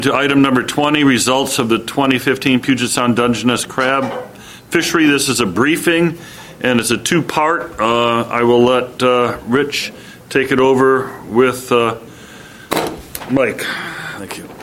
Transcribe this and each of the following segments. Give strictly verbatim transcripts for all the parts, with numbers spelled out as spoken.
To item number twenty, results of the twenty fifteen Puget Sound Dungeness crab fishery. This is a briefing, and it's a two-part. Uh, I will let uh, Rich take it over with uh, Mike. Thank you.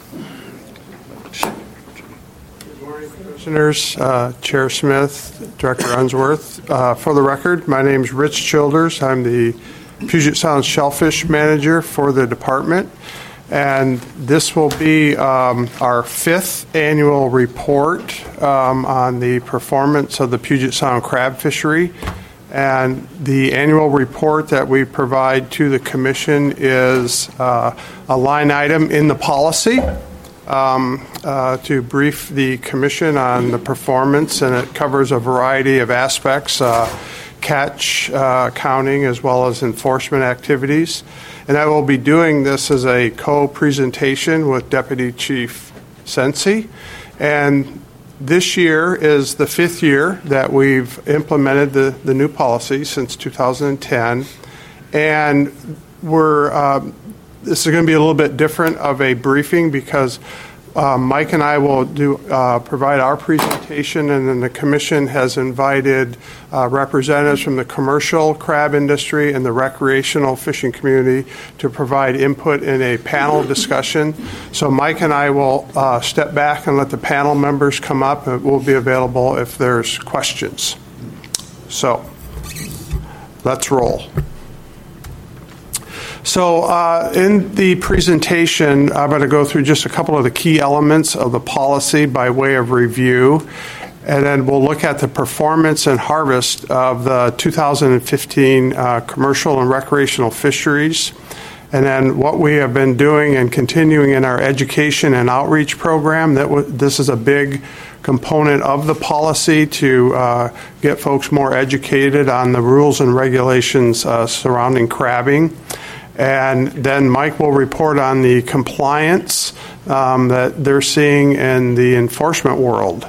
Good morning, Commissioners, uh, Chair Smith, Director Unsworth. Uh, for the record, my name is Rich Childers. I'm the Puget Sound Shellfish Manager for the department. And this will be um, our fifth annual report um, on the performance of the Puget Sound crab fishery. And the annual report that we provide to the Commission is uh, a line item in the policy um, uh, to brief the Commission on the performance, and it covers a variety of aspects, uh, catch uh, counting as well as enforcement activities. And I will be doing this as a co-presentation with Deputy Chief Sensi. And this year is the fifth year that we've implemented the, the new policy since two thousand ten. And we're um, this is going to be a little bit different of a briefing because uh, Mike and I will do uh, provide our presentation, and then the Commission has invited uh, representatives from the commercial crab industry and the recreational fishing community to provide input in a panel discussion. So Mike and I will uh, step back and let the panel members come up, and we'll be available if there's questions. So let's roll. So uh, in the presentation, I'm going to go through just a couple of the key elements of the policy by way of review, and then we'll look at the performance and harvest of the two thousand fifteen uh, commercial and recreational fisheries, and then what we have been doing and continuing in our education and outreach program. That w- this is a big component of the policy to uh, get folks more educated on the rules and regulations uh, surrounding crabbing. And then Mike will report on the compliance um, that they're seeing in the enforcement world.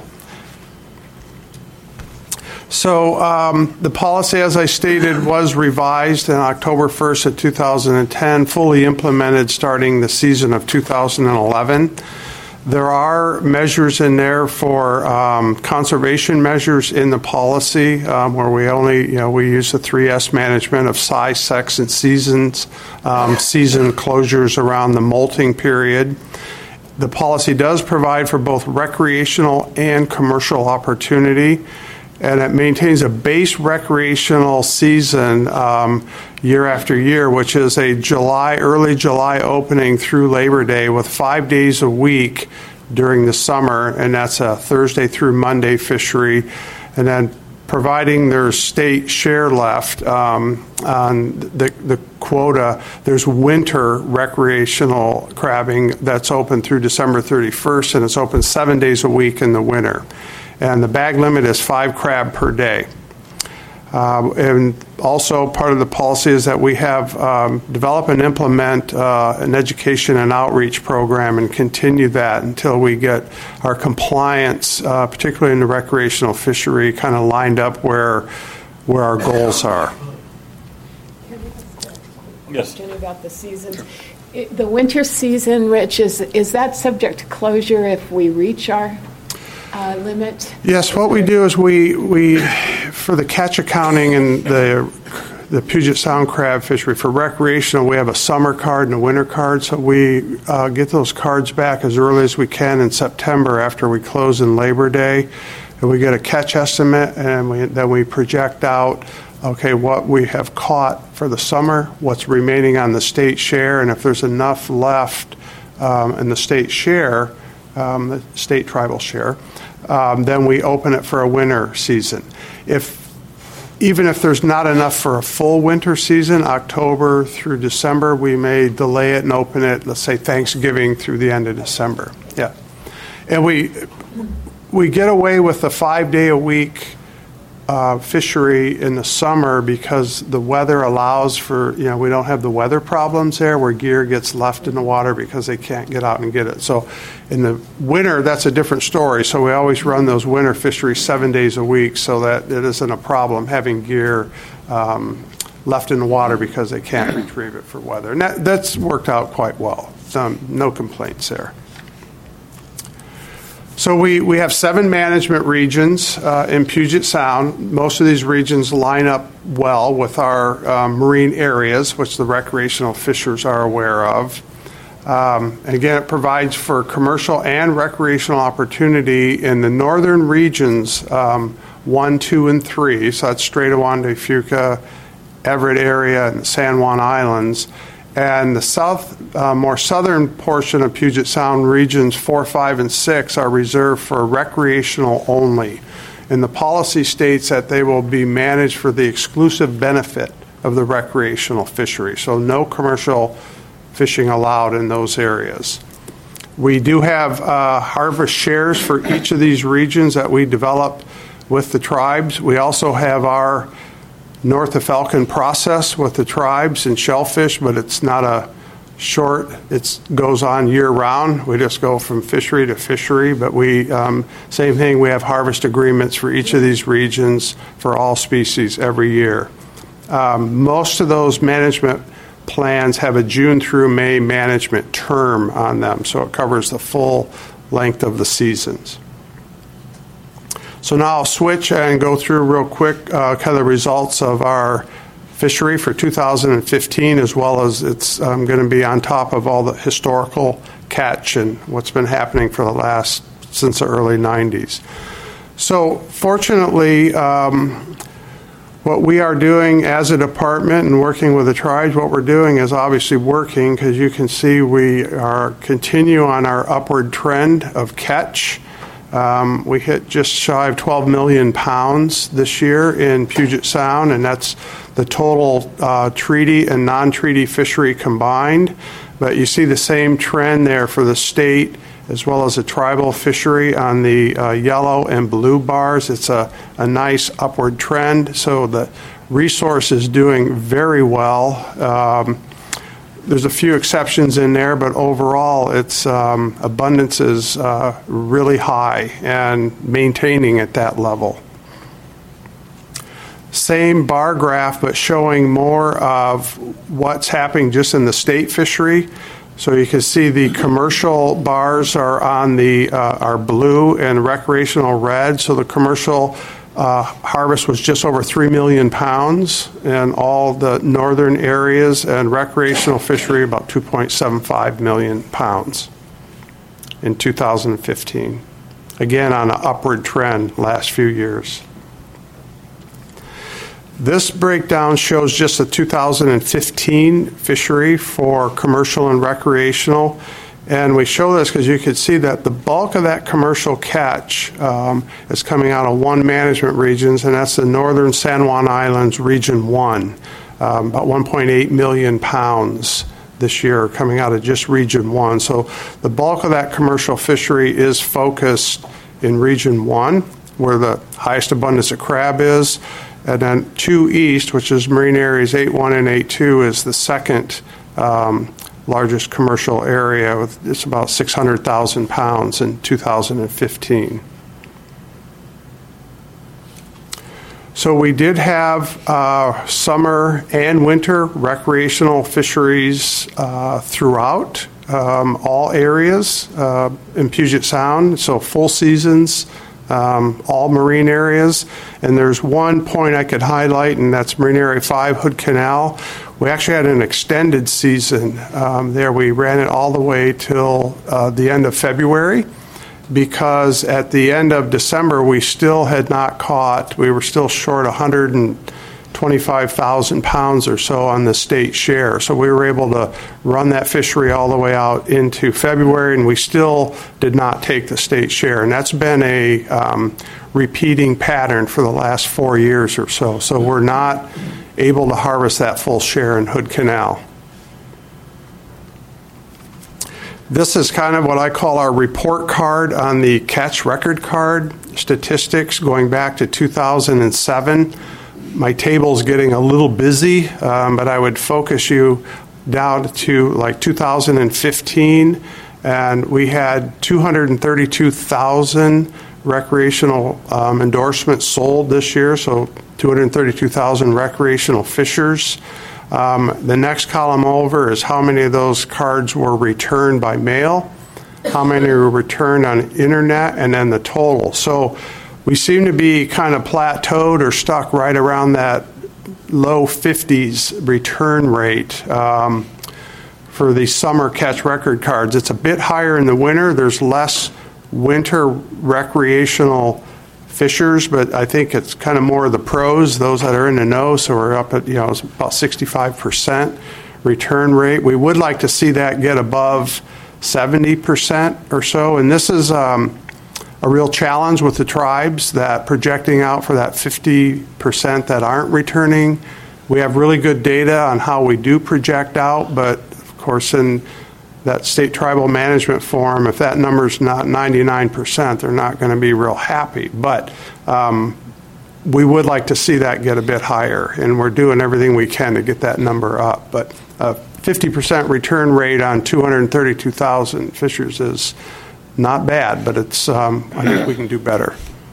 So um, the policy, as I stated, was revised on October first of two thousand ten, fully implemented starting the season of two thousand eleven. There are measures in there for um, conservation measures in the policy um, where we only, you know, we use the three S management of size, sex, and seasons, um, season closures around the molting period. The policy does provide for both recreational and commercial opportunity, and it maintains a base recreational season um, year after year, which is a July, early July opening through Labor Day with five days a week during the summer, and that's a Thursday through Monday fishery. And then providing there's state share left um, on the, the quota, there's winter recreational crabbing that's open through December thirty-first, and it's open seven days a week in the winter. And the bag limit is five crab per day. Uh, and also part of the policy is that we have um, develop and implement uh, an education and outreach program and continue that until we get our compliance, uh, particularly in the recreational fishery, kind of lined up where where our goals are. Yes. Question about the seasons. It, the winter season, Rich, is is that subject to closure if we reach our Uh, limit? Yes, what we do is we, we for the catch accounting and the the Puget Sound crab fishery, for recreational, we have a summer card and a winter card, so we uh, get those cards back as early as we can in September after we close in Labor Day, and we get a catch estimate, and we, then we project out, okay, what we have caught for the summer, what's remaining on the state share, and if there's enough left um, in the state share, um, the state tribal share, Um, then we open it for a winter season. If even if there's not enough for a full winter season, October through December, we may delay it and open it, let's say Thanksgiving through the end of December. Yeah. And we we get away with the five day a week uh, fishery in the summer because the weather allows for, you know, we don't have the weather problems there where gear gets left in the water because they can't get out and get it. So in the winter, that's a different story. So we always run those winter fisheries seven days a week so that it isn't a problem having gear um, left in the water because they can't retrieve it for weather. And that, that's worked out quite well. Um, no complaints there. So we, we have seven management regions uh, in Puget Sound. Most of these regions line up well with our um, marine areas, which the recreational fishers are aware of. Um, again, it provides for commercial and recreational opportunity in the northern regions, um, one, two, and three. So that's Strait of Juan de Fuca, Everett area, and the San Juan Islands. And the south, uh, more southern portion of Puget Sound regions four, five, and six are reserved for recreational only. And the policy states that they will be managed for the exclusive benefit of the recreational fishery. So no commercial fishing allowed in those areas. We do have uh, harvest shares for each of these regions that we develop with the tribes. We also have our North of Falcon process with the tribes and shellfish, but it's not a short, it goes on year round. We just go from fishery to fishery, but we, um, same thing, we have harvest agreements for each of these regions for all species every year. Um, most of those management plans have a June through May management term on them, so it covers the full length of the seasons. So now I'll switch and go through real quick uh, kind of the results of our fishery for two thousand fifteen, as well as it's um, going to be on top of all the historical catch and what's been happening for the last, since the early nineties. So fortunately, um, what we are doing as a department and working with the tribes, what we're doing is obviously working, because you can see we are continue on our upward trend of catch. Um, we hit just shy of twelve million pounds this year in Puget Sound, and that's the total uh, treaty and non-treaty fishery combined. But you see the same trend there for the state as well as the tribal fishery on the uh, yellow and blue bars. It's a, a nice upward trend, so the resource is doing very well. Um, There's a few exceptions in there, but overall, its um, abundance is uh, really high and maintaining at that level. Same bar graph, but showing more of what's happening just in the state fishery. So you can see the commercial bars are on the uh, are blue and recreational red. So the commercial Uh, harvest was just over three million pounds in all the northern areas, and recreational fishery about two point seven five million pounds in two thousand fifteen. Again, on an upward trend last few years. This breakdown shows just the two thousand fifteen fishery for commercial and recreational. And we show this because you can see that the bulk of that commercial catch um, is coming out of one management regions, and that's the northern San Juan Islands, Region one. Um, about one point eight million pounds this year coming out of just Region one. So the bulk of that commercial fishery is focused in Region one, where the highest abundance of crab is. And then two east, which is marine areas eight one and eight two, is the second um, largest commercial area. With, it's about six hundred thousand pounds in two thousand fifteen. So we did have uh, summer and winter recreational fisheries uh, throughout um, all areas uh, in Puget Sound, so full seasons, um, all marine areas. And there's one point I could highlight, and that's Marine Area five, Hood Canal. We actually had an extended season um, there. We ran it all the way till uh, the end of February, because at the end of December we still had not caught, we were still short one hundred twenty-five thousand pounds or so on the state share. So we were able to run that fishery all the way out into February, and we still did not take the state share. And that's been a um, repeating pattern for the last four years or so. So we're not able to harvest that full share in Hood Canal. This is kind of what I call our report card on the catch record card statistics going back to two thousand seven. My table's getting a little busy, um, but I would focus you down to like two thousand fifteen, and we had two hundred thirty-two thousand recreational um, endorsements sold this year, so two hundred thirty-two thousand recreational fishers. Um, the next column over is how many of those cards were returned by mail. how many were returned on internet, and then the total. So we seem to be kind of plateaued or stuck right around that low fifties return rate um, for the summer catch record cards. It's a bit higher in the winter. There's less winter recreational fishers, but I think it's kind of more of the pros, those that are in the know. So we're up at, you know, about sixty-five percent return rate. We would like to see that get above seventy percent or so. And this is um, a real challenge with the tribes, that projecting out for that fifty percent that aren't returning. We have really good data on how we do project out, but of course in that state tribal management forum, if that number's not ninety-nine percent, they're not going to be real happy. But um, we would like to see that get a bit higher, and we're doing everything we can to get that number up. But a fifty percent return rate on two hundred thirty-two thousand fishers is not bad, but it's um, I think we can do better.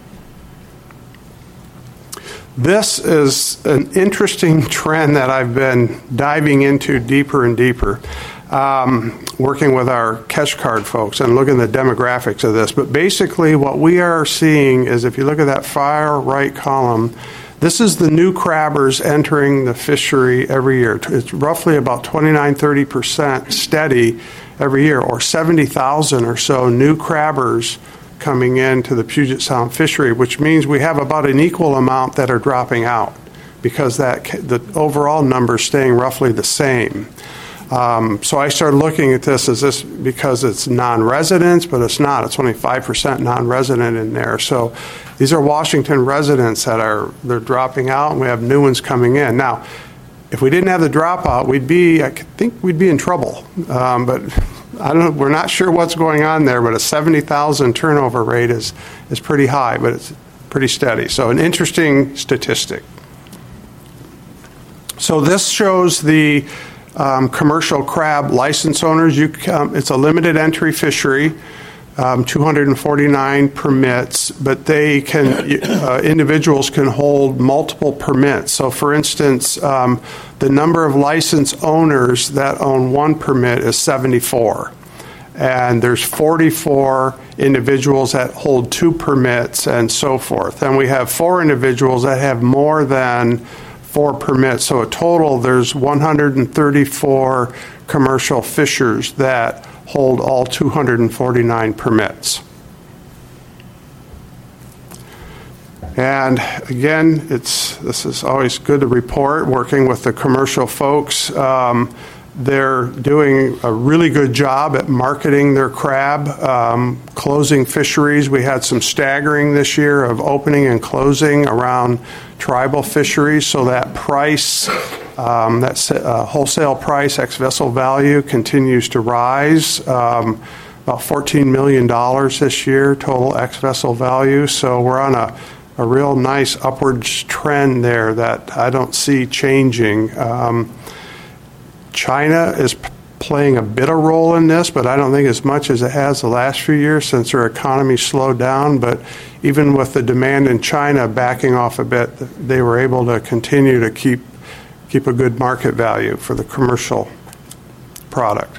This is an interesting trend that I've been diving into deeper and deeper. Um, working with our catch card folks and looking at the demographics of this. But basically what we are seeing is, if you look at that far right column, this is the new crabbers entering the fishery every year. It's roughly about twenty-nine, thirty percent steady every year, or seventy thousand or so new crabbers coming into the Puget Sound fishery, which means we have about an equal amount that are dropping out, because that the overall number is staying roughly the same. Um, so I started looking at this as this because it's non-residents, but it's not. It's only five percent non-resident in there. So these are Washington residents that are they're dropping out, and we have new ones coming in. Now, if we didn't have the dropout, we'd be I think we'd be in trouble. Um, but I don't know. We're not sure what's going on there. But a seventy thousand turnover rate is is pretty high, but it's pretty steady. So an interesting statistic. So this shows the Um, commercial crab license owners. You, um, it's a limited entry fishery, um, two hundred forty-nine permits, but they can uh, individuals can hold multiple permits. So, for instance, um, the number of license owners that own one permit is seventy-four, and there's forty-four individuals that hold two permits, and so forth. And we have four individuals that have more than four permits. So a total, there's one hundred thirty-four commercial fishers that hold all two hundred forty-nine permits. And again, it's this is always good to report, working with the commercial folks. Um, they're doing a really good job at marketing their crab, um, closing fisheries. We had some staggering this year of opening and closing around tribal fisheries, so that price, um, that uh, wholesale price, ex-vessel value, continues to rise. Um, about fourteen million dollars this year, total ex-vessel value. So we're on a, a real nice upward trend there that I don't see changing. Um, China is p- playing a bit of role in this, but I don't think as much as it has the last few years since their economy slowed down. But even with the demand in China backing off a bit, they were able to continue to keep keep a good market value for the commercial product.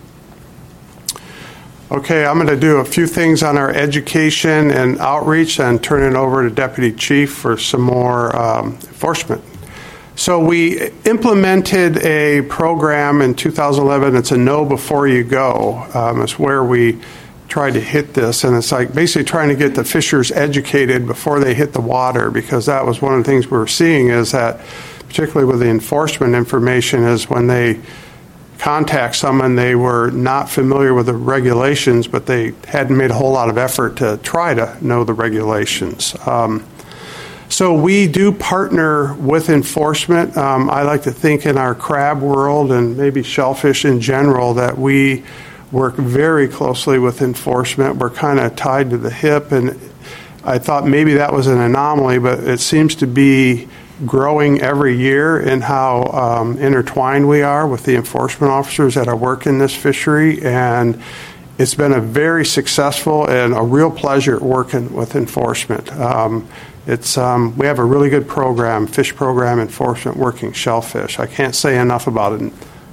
Okay, I'm going to do a few things on our education and outreach and turn it over to Deputy Chief for some more um, enforcement. So we implemented a program in two thousand eleven. It's a know before you go. Um, it's where we tried to hit this, and it's like basically trying to get the fishers educated before they hit the water, because that was one of the things we were seeing is that, particularly with the enforcement information, is when they contact someone, they were not familiar with the regulations, but they hadn't made a whole lot of effort to try to know the regulations. Um, So we do partner with enforcement. Um, I like to think in our crab world and maybe shellfish in general that we work very closely with enforcement. We're kind of tied to the hip, and I thought maybe that was an anomaly, but it seems to be growing every year in how um, intertwined we are with the enforcement officers that are working this fishery. And it's been a very successful and a real pleasure working with enforcement. Um, It's um, we have a really good program, fish program enforcement, working shellfish. I can't say enough about it.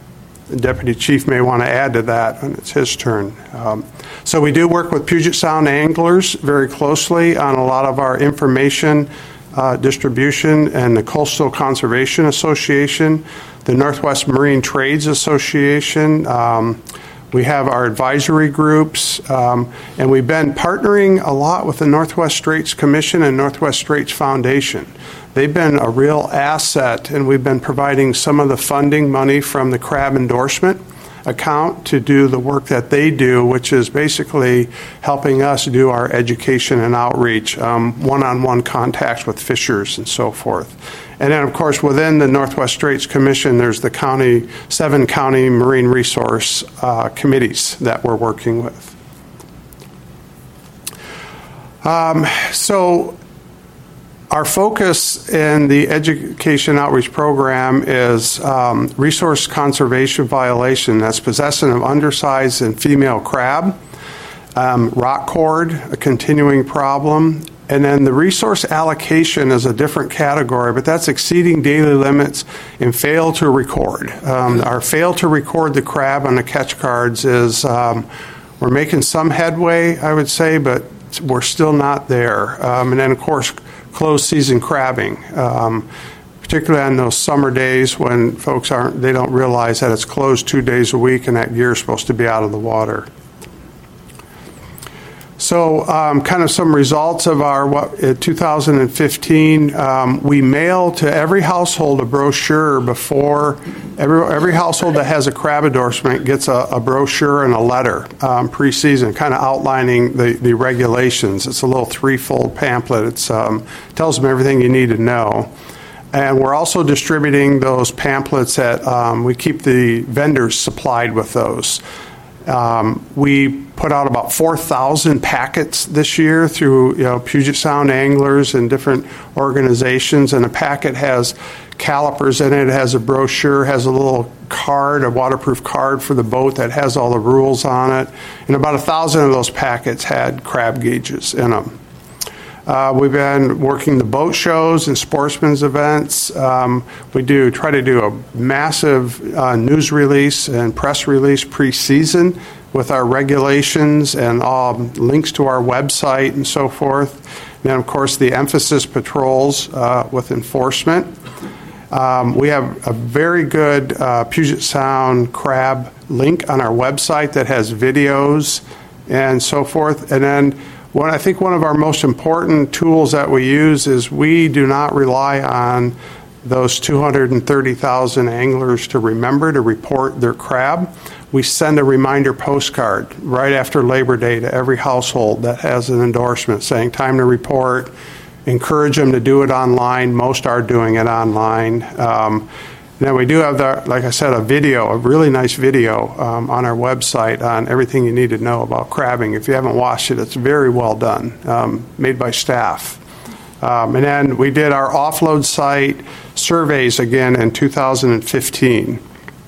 the Deputy Chief may want to add to that when it's his turn. Um, so we do work with Puget Sound anglers very closely on a lot of our information uh, distribution, and the Coastal Conservation Association, the Northwest Marine Trades Association. Um, we have our advisory groups, um, and we've been partnering a lot with the Northwest Straits Commission and Northwest Straits Foundation. They've been a real asset, and we've been providing some of the funding money from the crab endorsement account to do the work that they do, which is basically helping us do our education and outreach, um, one-on-one contacts with fishers and so forth. And then, of course, within the Northwest Straits Commission, there's the county, seven county marine resource uh, committees that we're working with. Um, so our focus in the education outreach program is um, resource conservation violation. That's possession of undersized and female crab, um, rock cord, a continuing problem, and then the resource allocation is a different category, but that's exceeding daily limits and fail to record. Um, our fail to record the crab on the catch cards is um, we're making some headway, I would say, but we're still not there. Um, and then, of course, closed season crabbing, um, particularly on those summer days when folks aren't, they don't realize that it's closed two days a week and that gear is supposed to be out of the water. So um, kind of some results of our what, uh, two thousand fifteen, um, we mail to every household a brochure before, every, every household that has a crab endorsement gets a, a brochure and a letter um, pre-season, kind of outlining the, the regulations. It's a little three-fold pamphlet. It um, tells them everything you need to know. And we're also distributing those pamphlets that um, we keep the vendors supplied with those. Um, we put out about four thousand packets this year through you know, Puget Sound anglers and different organizations, and a packet has calipers in it, it has a brochure, has a little card, a waterproof card for the boat that has all the rules on it, and about a thousand of those packets had crab gauges in them. Uh, we've been working the boat shows and sportsmen's events. Um, we do try to do a massive uh, news release and press release pre-season with our regulations and um, links to our website and so forth. And then, of course, the emphasis patrols uh, with enforcement. Um, we have a very good uh, Puget Sound crab link on our website that has videos and so forth. And then What I think one of our most important tools that we use is we do not rely on those two hundred thirty thousand anglers to remember to report their crab. We send a reminder postcard right after Labor Day to every household that has an endorsement saying time to report, encourage them to do it online. Most are doing it online. Um, Now, we do have, the, like I said, a video, a really nice video um, on our website on everything you need to know about crabbing. If you haven't watched it, it's very well done, um, made by staff. Um, and then we did our offload site surveys again in two thousand fifteen.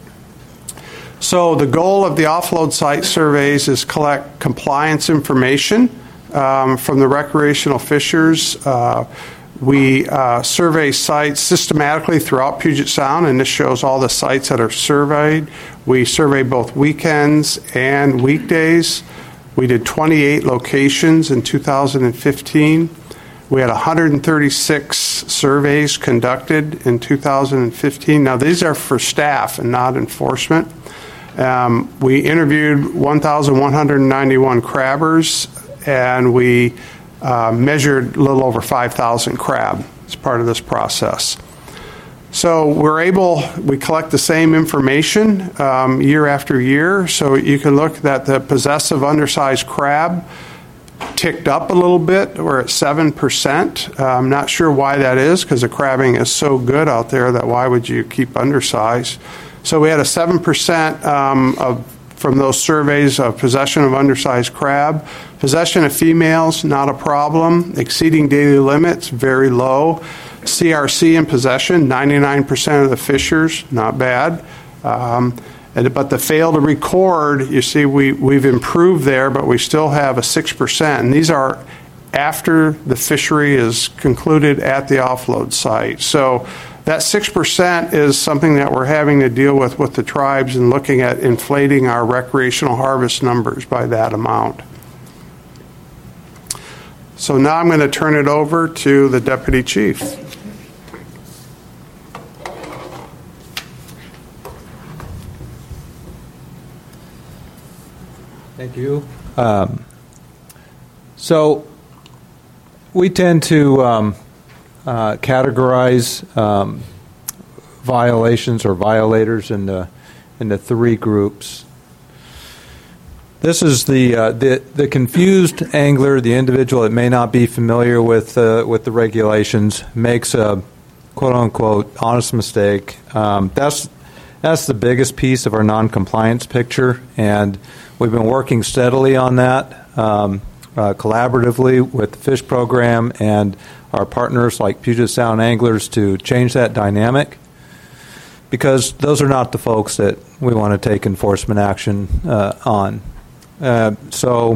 So the goal of the offload site surveys is collect compliance information um, from the recreational fishers. Uh, We uh, survey sites systematically throughout Puget Sound, and this shows all the sites that are surveyed. We survey both weekends and weekdays. We did twenty-eight locations in two thousand fifteen. We had one hundred thirty-six surveys conducted in two thousand fifteen. Now, these are for staff and not enforcement. Um, we interviewed one thousand one hundred ninety-one crabbers, and we Uh, measured a little over five thousand crab as part of this process. So we're able, we collect the same information um, year after year. So you can look that the possessive undersized crab ticked up a little bit. We're at seven percent. Uh, I'm not sure why that is, because the crabbing is so good out there that why would you keep undersized? So we had a seven percent um, of from those surveys of possession of undersized crab. Possession of females, not a problem. Exceeding daily limits, very low. C R C in possession, ninety-nine percent of the fishers, not bad. Um, and, but the fail to record, you see we, we've improved there, but we still have a six percent. And these are after the fishery is concluded at the offload site. So That six percent is something that we're having to deal with with the tribes and looking at inflating our recreational harvest numbers by that amount. So now I'm going to turn it over to the Deputy Chief. Thank you. Um, so we tend to um, uh, categorize um, violations or violators into into three groups. This is the, uh, the the confused angler, the individual that may not be familiar with uh, with the regulations, makes a quote unquote honest mistake. Um, that's that's the biggest piece of our non-compliance picture, and we've been working steadily on that, um, uh, collaboratively with the fish program and our partners like Puget Sound Anglers to change that dynamic, because those are not the folks that we want to take enforcement action uh, on. Uh, so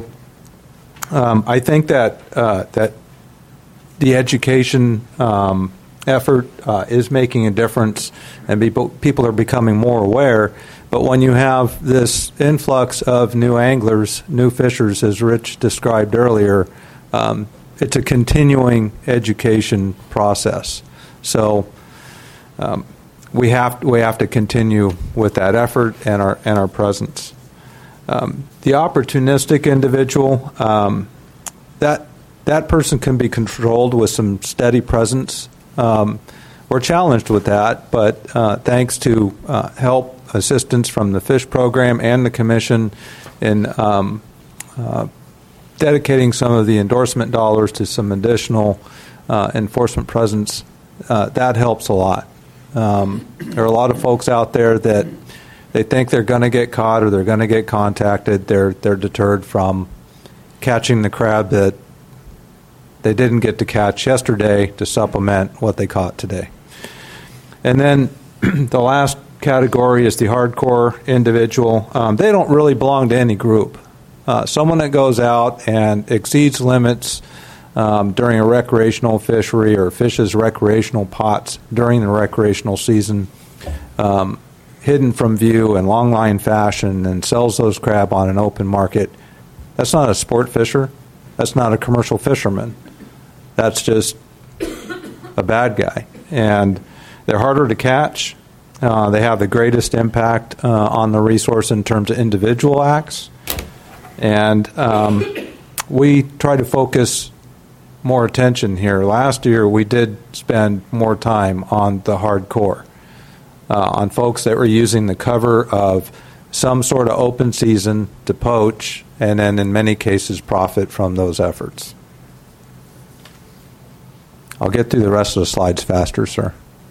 um, I think that uh, that the education um, effort uh, is making a difference, and people people are becoming more aware. But when you have this influx of new anglers, new fishers, as Rich described earlier, um, it's a continuing education process. So um, we have we have to continue with that effort and our and our presence. Um, the opportunistic individual, um, that that person can be controlled with some steady presence. Um, we're challenged with that, but uh, thanks to uh, help, assistance from the fish program and the commission in um, uh, dedicating some of the endorsement dollars to some additional uh, enforcement presence, uh, that helps a lot. Um, there are a lot of folks out there that they think they're going to get caught or they're going to get contacted. They're they're deterred from catching the crab that they didn't get to catch yesterday to supplement what they caught today. And then the last category is the hardcore individual. Um, they don't really belong to any group. Uh, someone that goes out and exceeds limits um, during a recreational fishery or fishes recreational pots during the recreational season, um, hidden from view in long line fashion, and sells those crab on an open market, that's not a sport fisher. That's not a commercial fisherman. That's just a bad guy. And they're harder to catch. Uh, they have the greatest impact uh, on the resource in terms of individual acts. And um, we try to focus more attention here. Last year, we did spend more time on the hardcore, uh, on folks that were using the cover of some sort of open season to poach, and then in many cases profit from those efforts. I'll get through the rest of the slides faster, sir.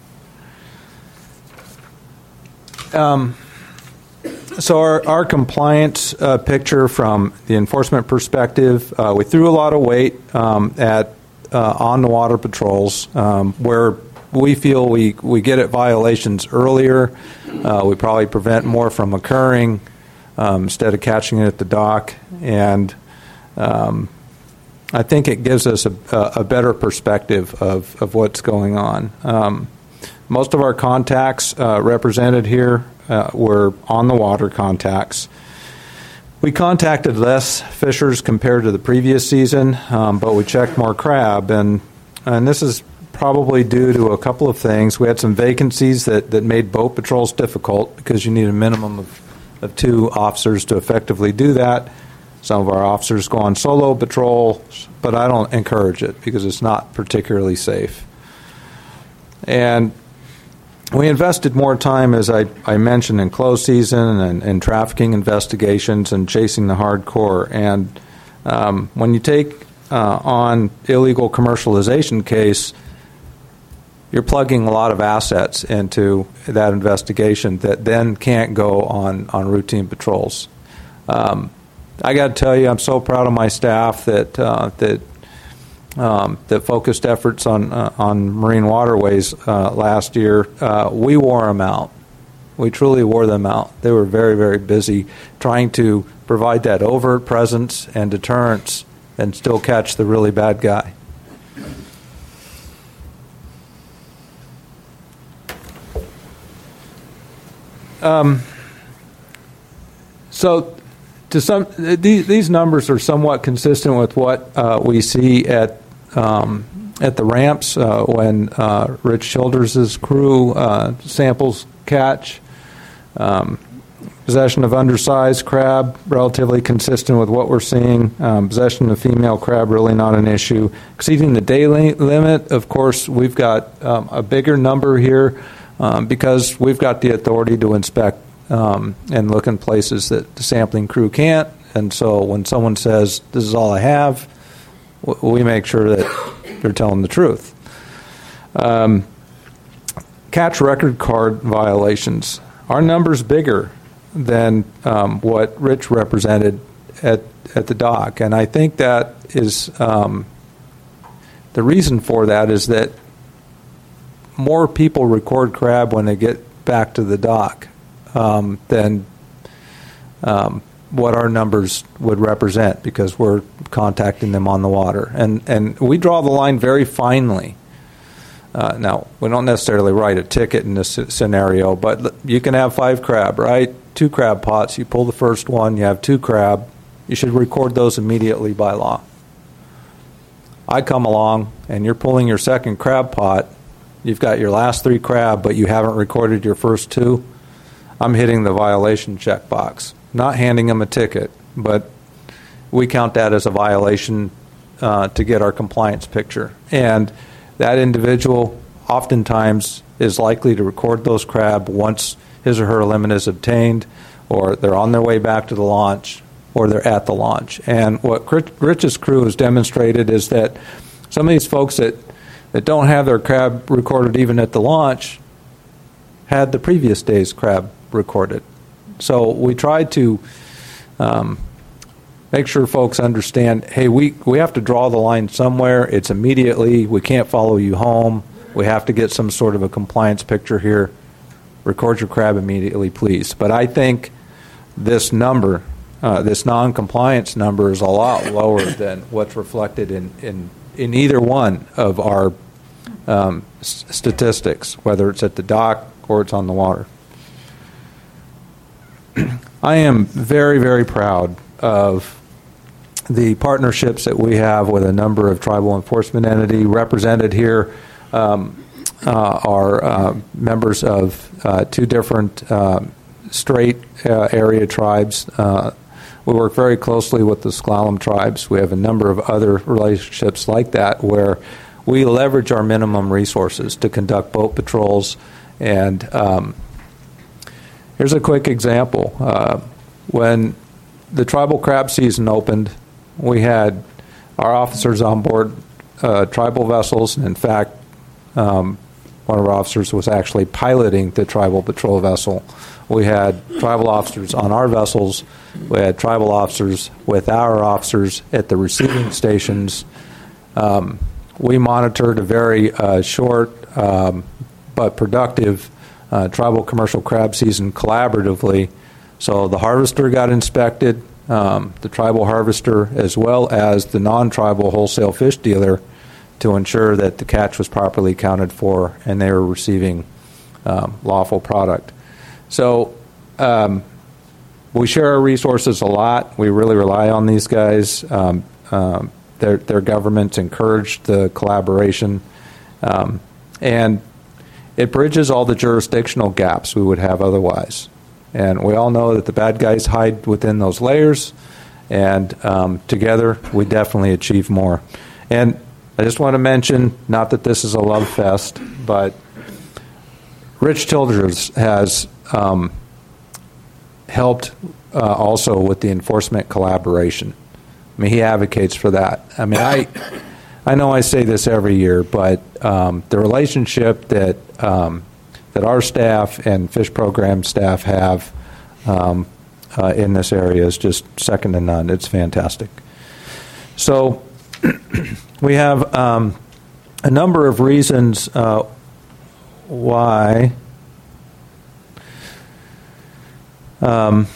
Um, so our, our compliance uh, picture from the enforcement perspective, uh, we threw a lot of weight um, at uh, on-the-water patrols, um, where we feel we, we get at violations earlier. Uh, we probably prevent more from occurring um, instead of catching it at the dock. And um, I think it gives us a, a better perspective of, of what's going on. Um, most of our contacts uh, represented here uh, were on-the-water contacts. We contacted less fishers compared to the previous season, um, but we checked more crab, and and this is probably due to a couple of things. We had some vacancies that, that made boat patrols difficult because you need a minimum of, of two officers to effectively do that. Some of our officers go on solo patrols, but I don't encourage it because it's not particularly safe. And we invested more time, as I, I mentioned, in close season and, and trafficking investigations and chasing the hardcore. And um, when you take uh, on illegal commercialization case, you're plugging a lot of assets into that investigation that then can't go on, on routine patrols. Um, I got to tell you, I'm so proud of my staff that uh, that um, that focused efforts on uh, on marine waterways uh, last year. Uh, we wore them out. We truly wore them out. They were very, very busy trying to provide that overt presence and deterrence and still catch the really bad guy. um, so to some, these, these numbers are somewhat consistent with what uh, we see at um, at the ramps uh, when uh, Rich Childers' crew uh, samples catch. Um, possession of undersized crab, relatively consistent with what we're seeing. Um, possession of female crab, really not an issue. Exceeding the day li- limit, of course, we've got um, a bigger number here um, because we've got the authority to inspect um, and look in places that the sampling crew can't. And so when someone says, this is all I have, w- we make sure that they're telling the truth. Um, catch record card violations. Our number's bigger than um, what Rich represented at at the dock, and I think that is um, the reason for that is that more people record crab when they get back to the dock um, than um, what our numbers would represent, because we're contacting them on the water, and and we draw the line very finely. Uh, now, we don't necessarily write a ticket in this scenario, but you can have five crab, right? Two crab pots. You pull the first one, you have two crab. You should record those immediately by law. I come along, and you're pulling your second crab pot. You've got your last three crab, but you haven't recorded your first two. I'm hitting the violation checkbox. Not handing them a ticket, but we count that as a violation uh, to get our compliance picture. And that individual oftentimes is likely to record those crab once his or her limit is obtained, or they're on their way back to the launch, or they're at the launch. And what Rich's crew has demonstrated is that some of these folks that, that don't have their crab recorded even at the launch had the previous day's crab recorded. So we tried to um, make sure folks understand, hey, we, we have to draw the line somewhere. It's immediately. We can't follow you home. We have to get some sort of a compliance picture here. Record your crab immediately, please. But I think this number, uh, this non-compliance number, is a lot lower than what's reflected in, in, in either one of our um, s- statistics, whether it's at the dock or it's on the water. I am very, very proud of the partnerships that we have with a number of tribal enforcement entities represented here. Um, uh, are uh, members of uh, two different uh, Strait uh, area tribes. Uh, we work very closely with the S'Klallam tribes. We have a number of other relationships like that where we leverage our minimum resources to conduct boat patrols. And um, here's a quick example. Uh, when the tribal crab season opened, we had our officers on board uh, tribal vessels. And in fact, um, one of our officers was actually piloting the tribal patrol vessel. We had tribal officers on our vessels. We had tribal officers with our officers at the receiving stations. Um, we monitored a very uh, short um, but productive uh, tribal commercial crab season collaboratively. So the harvester got inspected, um, the tribal harvester, as well as the non-tribal wholesale fish dealer, to ensure that the catch was properly accounted for and they were receiving um, lawful product. So um, we share our resources a lot. We really rely on these guys. Um, um, their, their governments encourage the collaboration. Um, and it bridges all the jurisdictional gaps we would have otherwise. And we all know that the bad guys hide within those layers, and um, together we definitely achieve more. And I just want to mention, not that this is a love fest, but Rich Childers has um, helped uh, also with the enforcement collaboration. I mean, he advocates for that. I mean, I I know I say this every year, but um, the relationship that um, that our staff and fish program staff have um, uh, in this area is just second to none. It's fantastic. So we have um, a number of reasons uh, why um,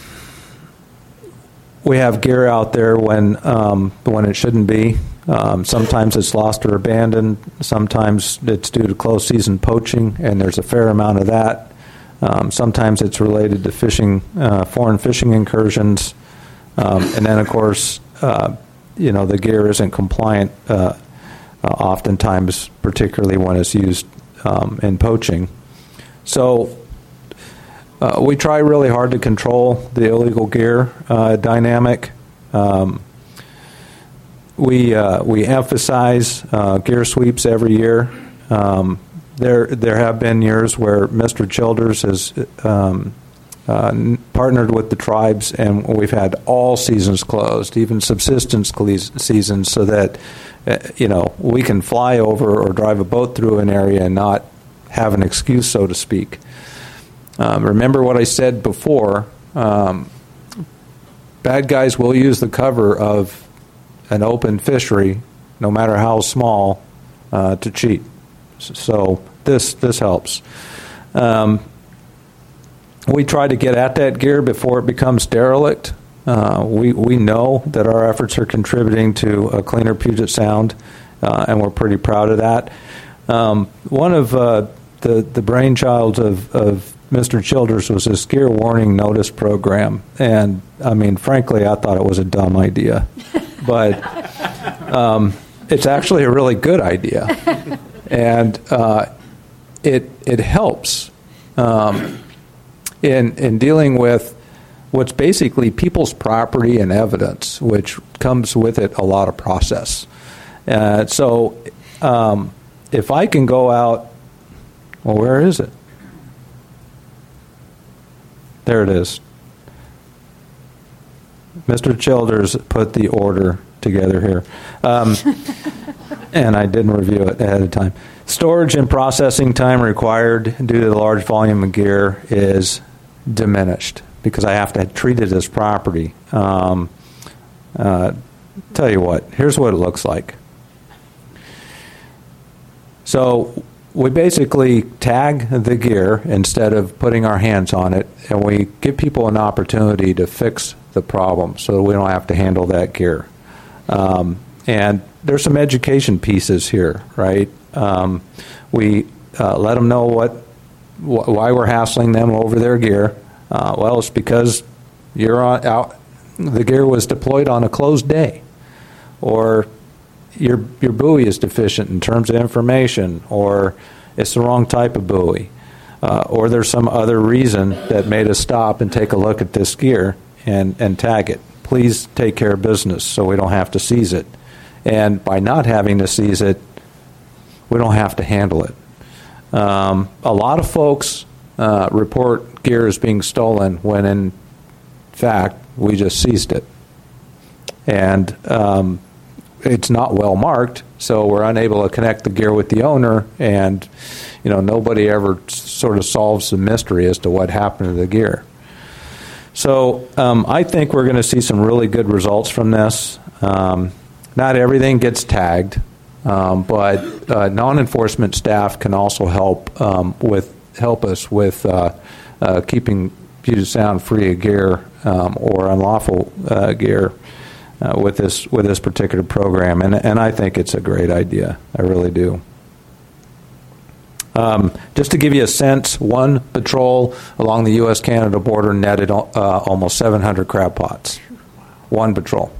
we have gear out there when um, when it shouldn't be. Um, sometimes it's lost or abandoned. Sometimes it's due to close season poaching, and there's a fair amount of that. Um, sometimes it's related to fishing, uh, foreign fishing incursions. Um, and then, of course, uh, you know, the gear isn't compliant uh, uh, oftentimes, particularly when it's used um, in poaching. So uh, we try really hard to control the illegal gear uh, dynamic. Um, we uh, we emphasize uh, gear sweeps every year. Um, there there have been years where Mister Childers has um, uh, partnered with the tribes, and we've had all seasons closed, even subsistence seasons, so that uh, you know we can fly over or drive a boat through an area and not have an excuse, so to speak. Um, remember what I said before. Um, bad guys will use the cover of an open fishery, no matter how small, uh, to cheat. So this this helps. Um, we try to get at that gear before it becomes derelict. Uh, we we know that our efforts are contributing to a cleaner Puget Sound, uh, and we're pretty proud of that. Um, one of uh, the the brainchild of, of Mister Childers was this gear warning notice program, and I mean, frankly, I thought it was a dumb idea, but um, it's actually a really good idea, and uh, it it helps um, in in dealing with what's basically people's property and evidence, which comes with it a lot of process. Uh, so, um, if I can go out, well, where is it? There it is. Mister Childers put the order together here. Um, and I didn't review it ahead of time. Storage and processing time required due to the large volume of gear is diminished because I have to treat it as property. Um, uh, tell you what, here's what it looks like. So we basically tag the gear instead of putting our hands on it, and we give people an opportunity to fix the problem so we don't have to handle that gear. Um, and there's some education pieces here, right? Um, we uh, let them know what wh- why we're hassling them over their gear. Uh, well, it's because you're on out. The gear was deployed on a closed day, or your your buoy is deficient in terms of information, or it's the wrong type of buoy, uh, or there's some other reason that made us stop and take a look at this gear and, and tag it. Please take care of business so we don't have to seize it. And by not having to seize it, we don't have to handle it. Um, a lot of folks uh, report gear as being stolen when in fact we just seized it. And um, it's not well marked, so we're unable to connect the gear with the owner, and you know nobody ever sort of solves the mystery as to what happened to the gear. So um, I think we're going to see some really good results from this. Um, not everything gets tagged, um, but uh, non-enforcement staff can also help um, with help us with uh, uh, keeping Puget Sound free of gear um, or unlawful uh, gear. Uh, with this with this particular program, and and I think it's a great idea. I really do. Um, just to give you a sense, one patrol along the U S Canada border netted uh, almost seven hundred crab pots. One patrol.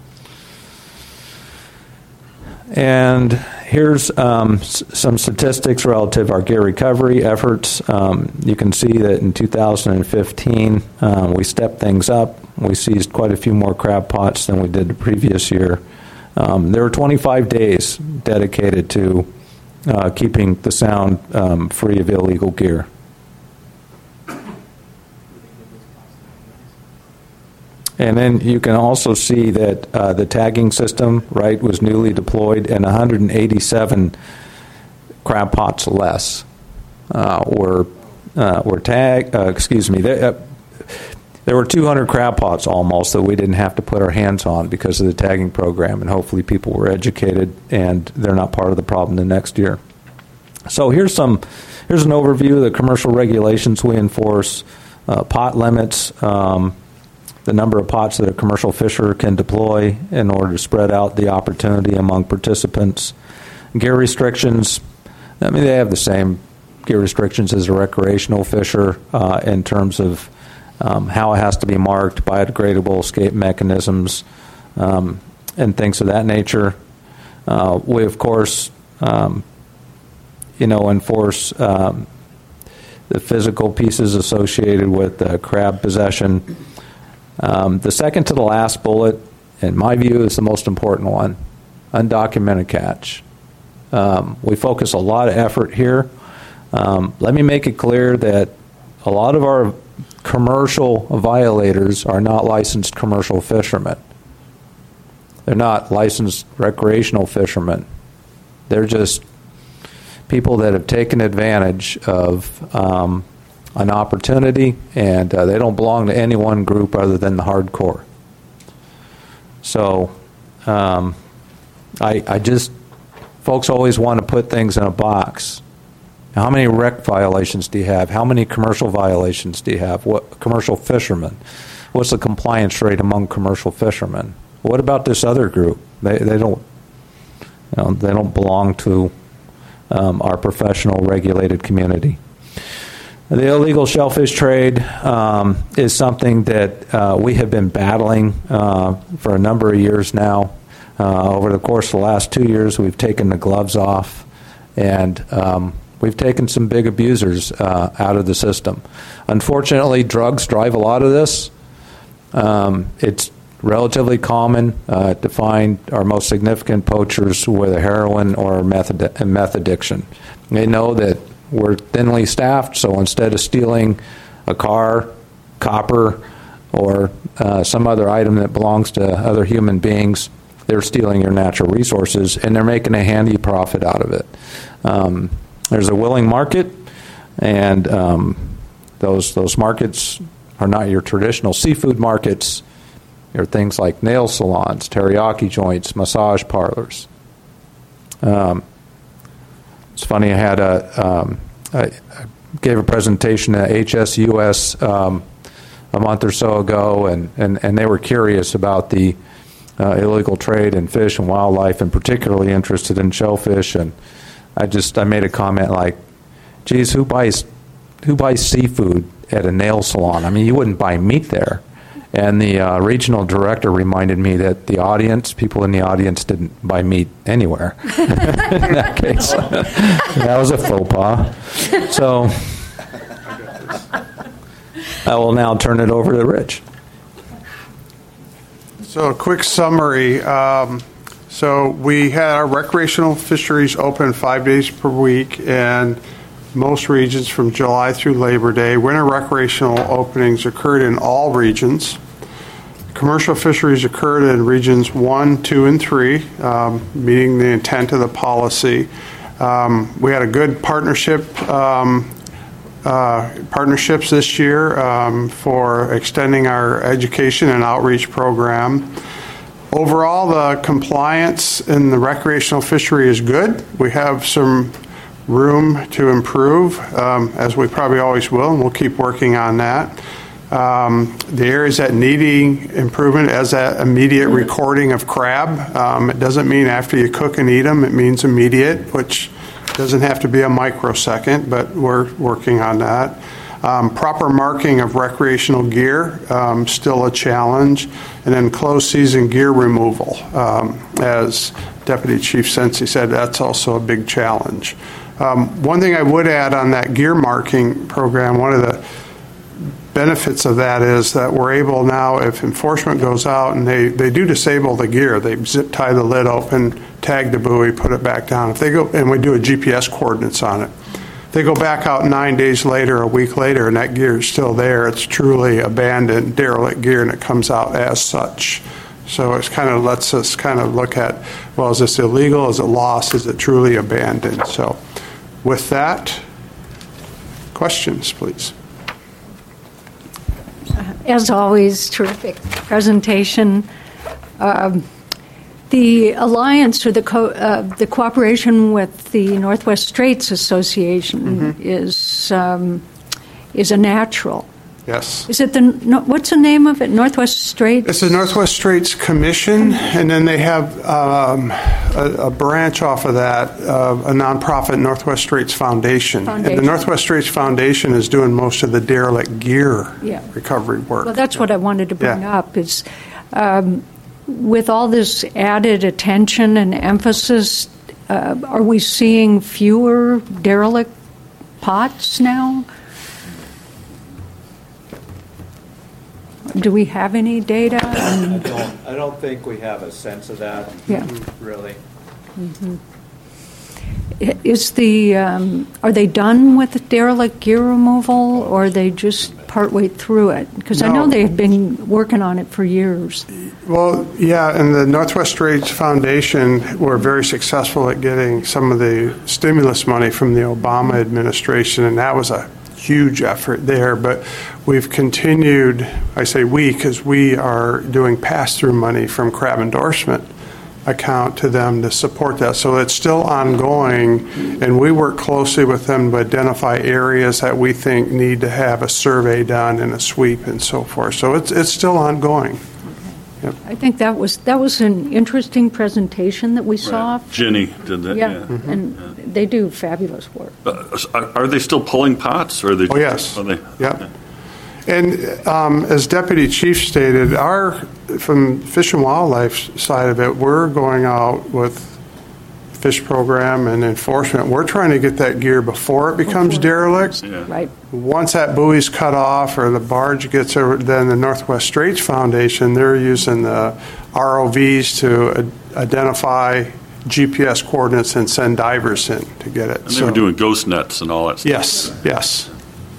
And here's um, s- some statistics relative to our gear recovery efforts. Um, you can see that in two thousand fifteen, um, we stepped things up. We seized quite a few more crab pots than we did the previous year. Um, there were twenty-five days dedicated to uh, keeping the Sound um, free of illegal gear. And then you can also see that uh, the tagging system, right, was newly deployed, and one hundred eighty-seven crab pots less uh, were uh, were tagged. Uh, excuse me. There, uh, there were two hundred crab pots almost that we didn't have to put our hands on because of the tagging program, and hopefully people were educated and they're not part of the problem the next year. So here's some here's an overview of the commercial regulations we enforce, uh, pot limits. Um, the number of pots that a commercial fisher can deploy in order to spread out the opportunity among participants. Gear restrictions, I mean, they have the same gear restrictions as a recreational fisher uh, in terms of um, how it has to be marked, biodegradable escape mechanisms, um, and things of that nature. Uh, we, of course, um, you know, enforce um, the physical pieces associated with uh, crab possession. Um, the second to the last bullet, in my view, is the most important one, undocumented catch. Um, we focus a lot of effort here. Um, let me make it clear that a lot of our commercial violators are not licensed commercial fishermen. They're not licensed recreational fishermen. They're just people that have taken advantage of um, an opportunity, and uh, they don't belong to any one group other than the hardcore. So um, I, I just, folks always want to put things in a box. Now, how many rec violations do you have? How many commercial violations do you have? What commercial fishermen? What's the compliance rate among commercial fishermen? What about this other group? They they don't you know, they don't belong to um, our professional regulated community. The illegal shellfish trade um, is something that uh, we have been battling uh, for a number of years now. Uh, over the course of the last two years, we've taken the gloves off, and um, we've taken some big abusers uh, out of the system. Unfortunately, drugs drive a lot of this. Um, it's relatively common uh, to find our most significant poachers with a heroin or meth, ad- meth addiction. They know that we're thinly staffed, so instead of stealing a car, copper, or uh, some other item that belongs to other human beings, they're stealing your natural resources, and they're making a handy profit out of it. Um, there's a willing market, and um, those those markets are not your traditional seafood markets. They're things like nail salons, teriyaki joints, massage parlors. Um, it's funny, I had a um, I, I gave a presentation at H S U S um, a month or so ago, and, and, and they were curious about the uh, illegal trade in fish and wildlife, and particularly interested in shellfish. And I just I made a comment like, "Geez, who buys who buys seafood at a nail salon? I mean, you wouldn't buy meat there." And the uh, regional director reminded me that the audience, people in the audience, didn't buy meat anywhere. In that case, that was a faux pas. So I will now turn it over to Rich. So a quick summary. Um, so we had our recreational fisheries open five days per week, and most regions from July through Labor Day. Winter recreational openings occurred in all regions. Commercial fisheries occurred in regions one, two, and three, um, meeting the intent of the policy. Um, we had a good partnership um, uh, partnerships this year um, for extending our education and outreach program. Overall, the compliance in the recreational fishery is good. We have some room to improve, um, as we probably always will, and we'll keep working on that. Um, the areas that needing improvement as that immediate recording of crab. Um, it doesn't mean after you cook and eat them, it means immediate, which doesn't have to be a microsecond, but we're working on that. Um, proper marking of recreational gear, um, still a challenge. And then closed season gear removal. Um, as Deputy Chief Sensi said, that's also a big challenge. Um, one thing I would add on that gear marking program, one of the benefits of that is that we're able now, if enforcement goes out and they, they do disable the gear, they zip tie the lid open, tag the buoy, put it back down. If they go, and we do a G P S coordinates on it. They go back out nine days later, a week later, and that gear is still there. It's truly abandoned, derelict gear, and it comes out as such. So it kind of lets us kind of look at, well, is this illegal? Is it lost? Is it truly abandoned? So with that, questions, please. As always, terrific presentation. Um, the alliance or the co- uh, the cooperation with the Northwest Straits Association mm-hmm. is um, is a natural. Yes. Is it the, no, what's the name of it? Northwest Straits? It's the Northwest Straits Commission, and then they have um, a, a branch off of that, uh, a nonprofit, Northwest Straits Foundation. Foundation. And the Northwest Straits Foundation is doing most of the derelict gear Yeah. recovery work. Well, that's what I wanted to bring Yeah. up, is um, with all this added attention and emphasis, uh, are we seeing fewer derelict pots now? Do we have any data? I don't, I don't think we have a sense of that, Yeah. really. Is the, um, are they done with derelict gear removal, or are they just partway through it? Because I know No. they have been working on it for years. Well, yeah, and the Northwest Straits Foundation were very successful at getting some of the stimulus money from the Obama administration, and that was a huge effort there. But we've continued, I say we, because we are doing pass-through money from crab endorsement account to them to support that. So it's still ongoing, and we work closely with them to identify areas that we think need to have a survey done and a sweep and so forth. So it's it's still ongoing. Yep. I think that was that was an interesting presentation that we saw. Ginny did that, Yeah, yeah. and they do fabulous work. Uh, Are are they still pulling pots, or are they? Oh, yes. Are they? Yep. And um, as Deputy Chief stated, our, from Fish and Wildlife side of it, we're going out with fish program and enforcement. We're trying to get that gear before it becomes derelict. Yeah. Right. Once that buoy's cut off or the barge gets over, then the Northwest Straits Foundation, they're using the R O Vs to uh, identify G P S coordinates and send divers in to get it. And they were doing ghost nets and all that stuff. Yes, yes.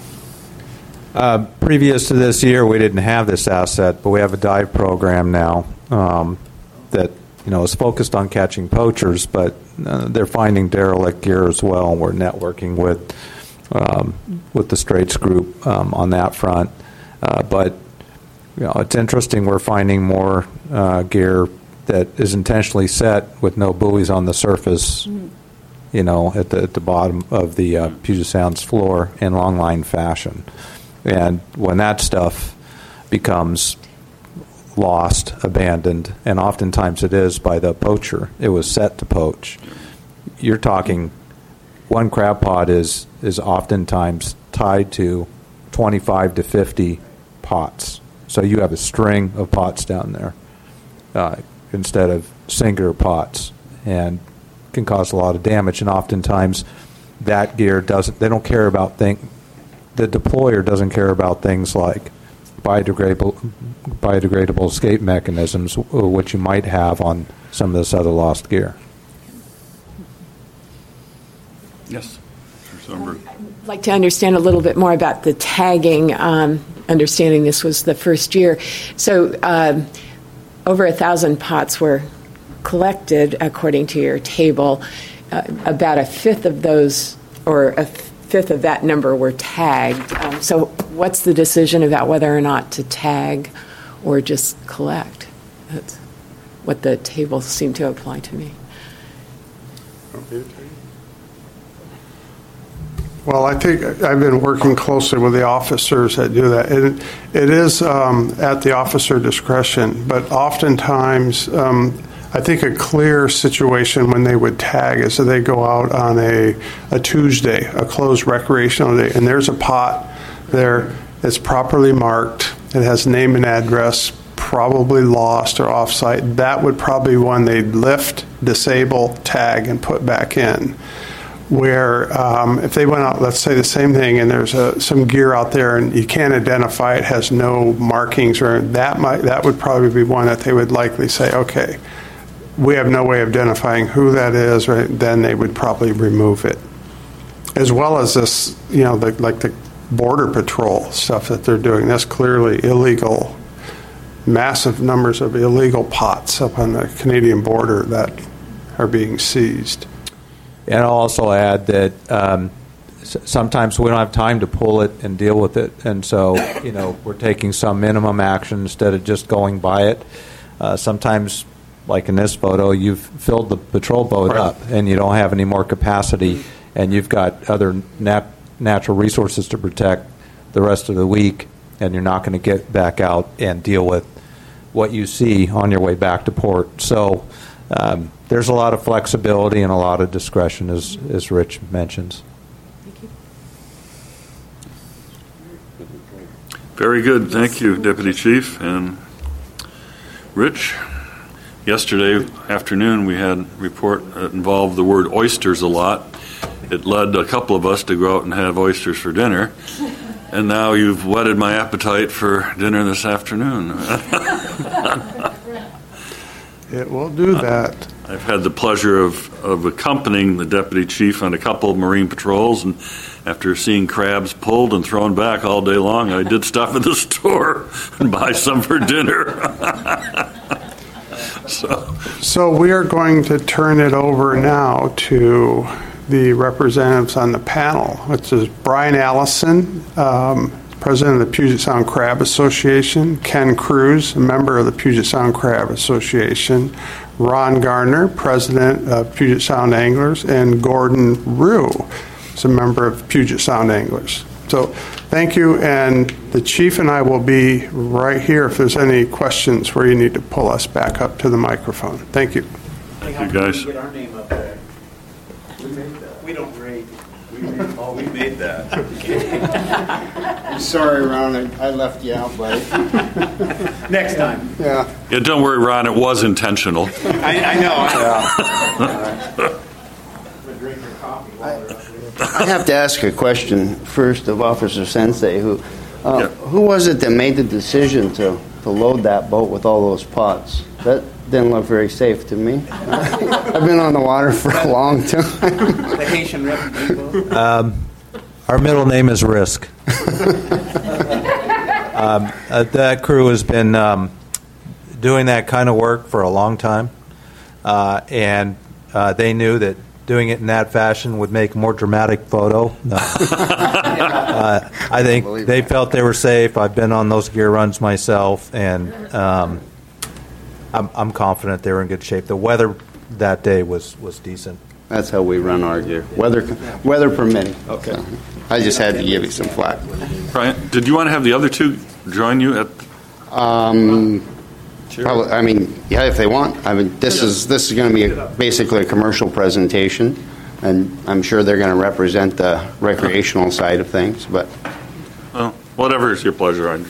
Uh, previous to this year, we didn't have this asset, but we have a dive program now um, that you know is focused on catching poachers, but uh, they're finding derelict gear as well. And we're networking with um, with the Straits group um, on that front. Uh, but you know, it's interesting. We're finding more uh, gear that is intentionally set with no buoys on the surface. Mm. You know, at the at the bottom of the uh, Puget Sound's floor in longline fashion. And when that stuff becomes lost, abandoned, and oftentimes it is by the poacher, it was set to poach. You're talking one crab pot is is oftentimes tied to twenty-five to fifty pots. So you have a string of pots down there uh, instead of singular pots, and can cause a lot of damage. And oftentimes that gear doesn't, they don't care about things. The deployer doesn't care about things like biodegradable, biodegradable escape mechanisms, which you might have on some of this other lost gear. Yes. I'd like to understand a little bit more about the tagging, um, understanding this was the first year. So um, over a thousand pots were collected, according to your table. Uh, about a fifth of those, or a fifth of that number, were tagged. Um, so what's the decision about whether or not to tag or just collect? That's what the tables seem to apply to me. Well, I think I've been working closely with the officers that do that. It, it is um, at the officer discretion, but oftentimes um, I think a clear situation when they would tag is that they go out on a, a Tuesday, a closed recreational day, and there's a pot there that's properly marked. It has name and address, probably lost or offsite. That would probably be one they'd lift, disable, tag, and put back in. Where um, if they went out, let's say the same thing, and there's a, some gear out there and you can't identify it, has no markings, or that might that would probably be one that they would likely say, okay, we have no way of identifying who that is, right? Then they would probably remove it. As well as this, you know, the, like the Border Patrol stuff that they're doing. That's clearly illegal. Massive numbers of illegal pots up on the Canadian border that are being seized. And I'll also add that um, s- sometimes we don't have time to pull it and deal with it, and so you know we're taking some minimum action instead of just going by it. Uh, sometimes, like in this photo, you've filled the patrol boat Right. up, and you don't have any more capacity, and you've got other nat- natural resources to protect the rest of the week, and you're not going to get back out and deal with what you see on your way back to port. So um, there's a lot of flexibility and a lot of discretion, as, as Rich mentions. Very good. Thank you, Deputy Chief. And Rich, yesterday afternoon we had a report that involved the word oysters a lot. It led a couple of us to go out and have oysters for dinner. And now you've whetted my appetite for dinner this afternoon. It will do that. I've had the pleasure of, of accompanying the Deputy Chief on a couple of Marine patrols, and after seeing crabs pulled and thrown back all day long, I did stop at the store and buy some for dinner. so. So we are going to turn it over now to the representatives on the panel, which is Brian Allison, um, President of the Puget Sound Crab Association, Ken Cruz, a member of the Puget Sound Crab Association, Ron Gardner, President of Puget Sound Anglers, and Gordon Rue, is a member of Puget Sound Anglers. So thank you, and the Chief and I will be right here if there's any questions where you need to pull us back up to the microphone. Thank you. Thank you, guys. Get our name up there. We made that. We don't rate. We made, oh, we made that. I'm sorry, Ron. I, I left you out, buddy. Next time. Yeah. Yeah, don't worry, Ron. It was intentional. I, I know. I have to ask a question first of Officer Sensei. Who, uh, Yeah. who was it that made the decision to, to load that boat with all those pots? That didn't look very safe to me. I've been on the water for a long time. The Haitian refugee boat. Um, our middle name is Risk. um, uh, that crew has been um, doing that kind of work for a long time, uh, and uh, they knew that doing it in that fashion would make a more dramatic photo. uh, I think they felt they were safe. I've been on those gear runs myself, and um, I'm, I'm confident they were in good shape. The weather that day was, was decent. That's how we run our gear, weather weather permitting. Okay. So, I just had to give you some flack. Brian, did you want to have the other two join you at? Um, probably, I mean, yeah, if they want. I mean, this is this is going to be a, basically a commercial presentation, and I'm sure they're going to represent the recreational side of things. But Well, whatever is your pleasure. I, you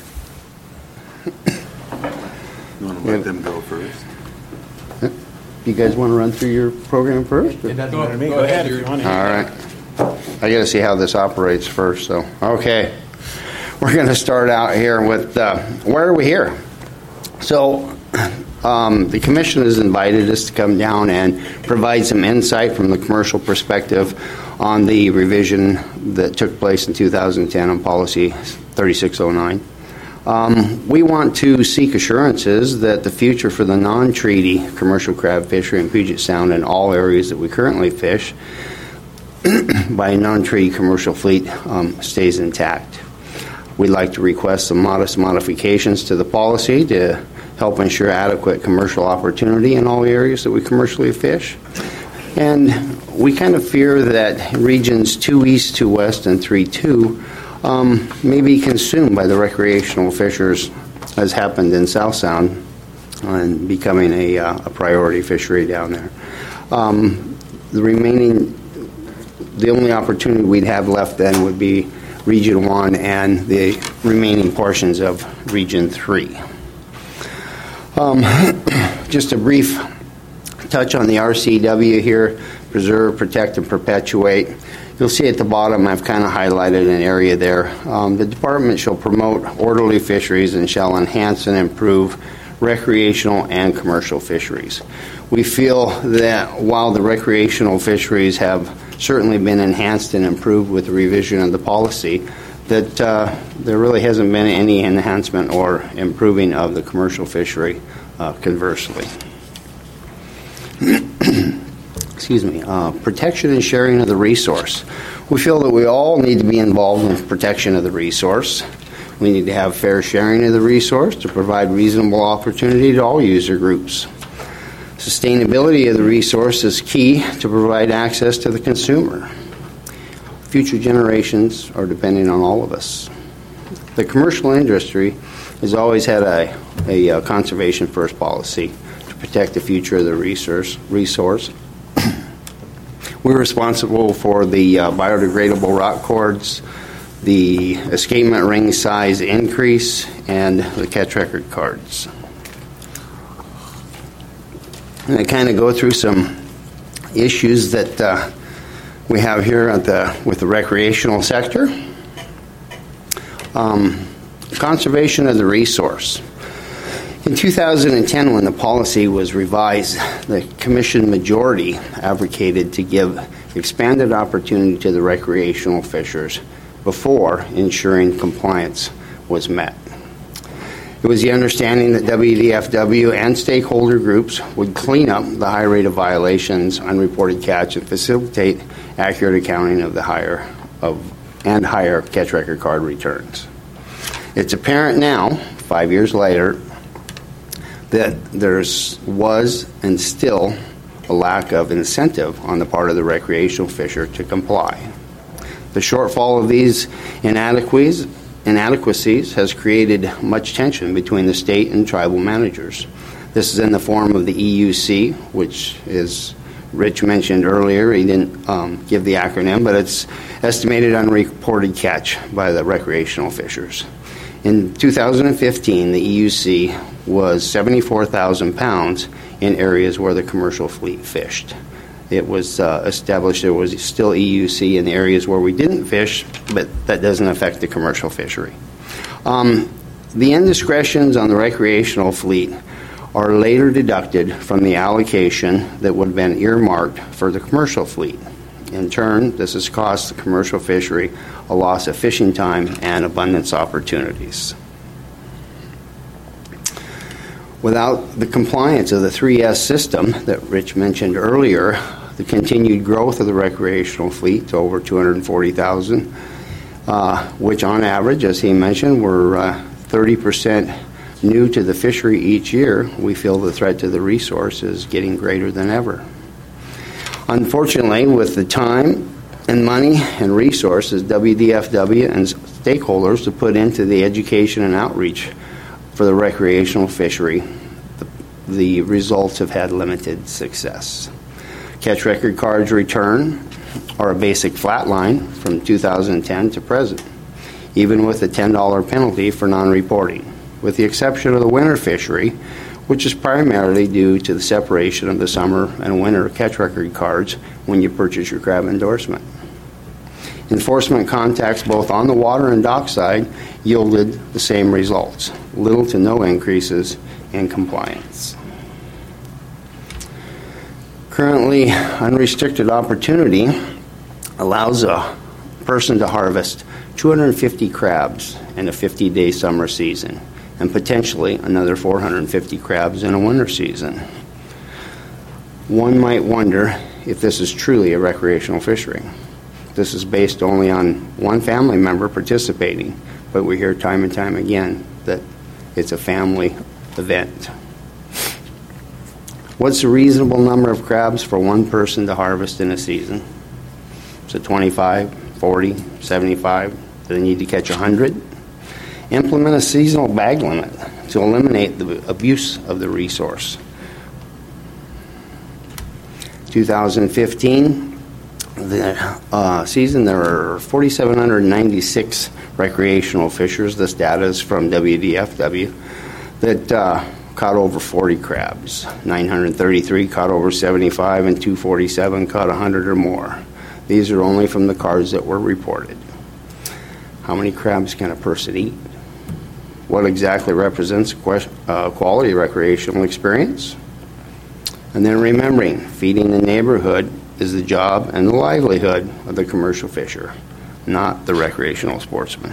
want to let Yeah. them go first? you guys want to run through your program first? or- Go, go ahead if you want to. All right. I got to see how this operates first. So, okay, we're going to start out here with uh, why are we here? So, um, the commission has invited us to come down and provide some insight from the commercial perspective on the revision that took place in two thousand ten on policy thirty-six oh nine. Um, we want to seek assurances that the future for the non-treaty commercial crab fishery in Puget Sound and all areas that we currently fish by a non-treaty commercial fleet um, stays intact. We'd like to request some modest modifications to the policy to help ensure adequate commercial opportunity in all areas that we commercially fish. And we kind of fear that regions two east, two west, and three two um, may be consumed by the recreational fishers, as happened in South Sound, and becoming a, uh, a priority fishery down there. Um, the remaining, the only opportunity we'd have left then would be Region one and the remaining portions of Region three. Um, just a brief touch on the R C W here, preserve, protect, and perpetuate. You'll see at the bottom I've kind of highlighted an area there. Um, the department shall promote orderly fisheries and shall enhance and improve recreational and commercial fisheries. We feel that while the recreational fisheries have certainly been enhanced and improved with the revision of the policy, that uh, there really hasn't been any enhancement or improving of the commercial fishery, uh, conversely. Excuse me, uh, protection and sharing of the resource. We feel that we all need to be involved in protection of the resource. We need to have fair sharing of the resource to provide reasonable opportunity to all user groups. Sustainability of the resource is key to provide access to the consumer. Future generations are depending on all of us. The commercial industry has always had a, a, a conservation first policy to protect the future of the resource. resource. We're responsible for the uh, biodegradable rock cords, the escapement ring size increase, and the catch record cards. And I kind of go through some issues that uh, we have here at the, with the recreational sector. Um, conservation of the resource. In two thousand ten, when the policy was revised, the Commission majority advocated to give expanded opportunity to the recreational fishers before ensuring compliance was met. It was the understanding that W D F W and stakeholder groups would clean up the high rate of violations, unreported catch, and facilitate accurate accounting of the higher of and higher catch record card returns. It's apparent now, five years later, that there's was and still a lack of incentive on the part of the recreational fisher to comply. The shortfall of these inadequacies, inadequacies has created much tension between the state and tribal managers. This is in the form of the E U C, which is Rich mentioned earlier. He didn't um, give the acronym, but it's estimated unreported catch by the recreational fishers. In two thousand fifteen, the E U C was seventy-four thousand pounds in areas where the commercial fleet fished. It was uh, established there was still E U C in the areas where we didn't fish, but that doesn't affect the commercial fishery. Um, the indiscretions on the recreational fleet are later deducted from the allocation that would have been earmarked for the commercial fleet. In turn, this has cost the commercial fishery a loss of fishing time and abundance opportunities. Without the compliance of the three S system that Rich mentioned earlier, the continued growth of the recreational fleet to over two hundred forty thousand, uh, which on average, as he mentioned, were uh, thirty percent new to the fishery each year, we feel the threat to the resource is getting greater than ever. Unfortunately, with the time and money and resources W D F W and stakeholders to put into the education and outreach for the recreational fishery, the, the results have had limited success. Catch record cards return are a basic flat line from two thousand ten to present, even with a ten dollar penalty for non-reporting, with the exception of the winter fishery, which is primarily due to the separation of the summer and winter catch record cards when you purchase your crab endorsement. Enforcement contacts both on the water and dockside yielded the same results, little to no increases in compliance. Currently, unrestricted opportunity allows a person to harvest two hundred fifty crabs in a fifty day summer season, and potentially another four hundred fifty crabs in a winter season. One might wonder if this is truly a recreational fishery. This is based only on one family member participating, but we hear time and time again that it's a family event. What's the reasonable number of crabs for one person to harvest in a season? Is it twenty-five, forty, seventy-five? Do they need to catch one hundred? Implement a seasonal bag limit to eliminate the abuse of the resource. twenty fifteen, the uh, season, there are four thousand seven hundred ninety-six recreational fishers. This data is from W D F W that uh, caught over forty crabs. nine hundred thirty-three caught over seventy-five, and two hundred forty-seven caught one hundred or more. These are only from the cards that were reported. How many crabs can a person eat? What exactly represents a uh, quality recreational experience? And then remembering, feeding the neighborhood is the job and the livelihood of the commercial fisher, not the recreational sportsman.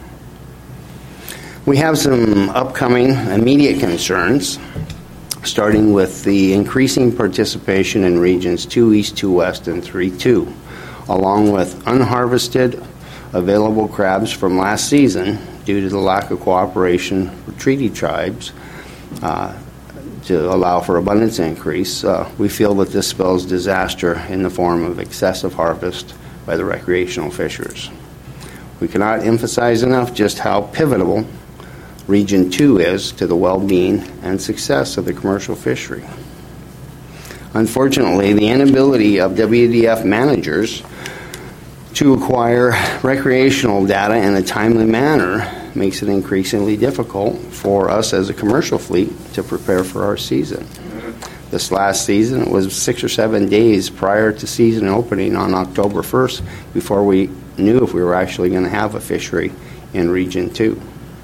We have some upcoming immediate concerns, starting with the increasing participation in regions two East, two West, and three two, along with unharvested available crabs from last season due to the lack of cooperation with treaty tribes uh, to allow for abundance increase. Uh, we feel that this spells disaster in the form of excessive harvest by the recreational fishers. We cannot emphasize enough just how pivotal Region two is to the well-being and success of the commercial fishery. Unfortunately, the inability of W D F managers to acquire recreational data in a timely manner makes it increasingly difficult for us as a commercial fleet to prepare for our season. This last season, it was six or seven days prior to season opening on October first before we knew if we were actually going to have a fishery in Region two.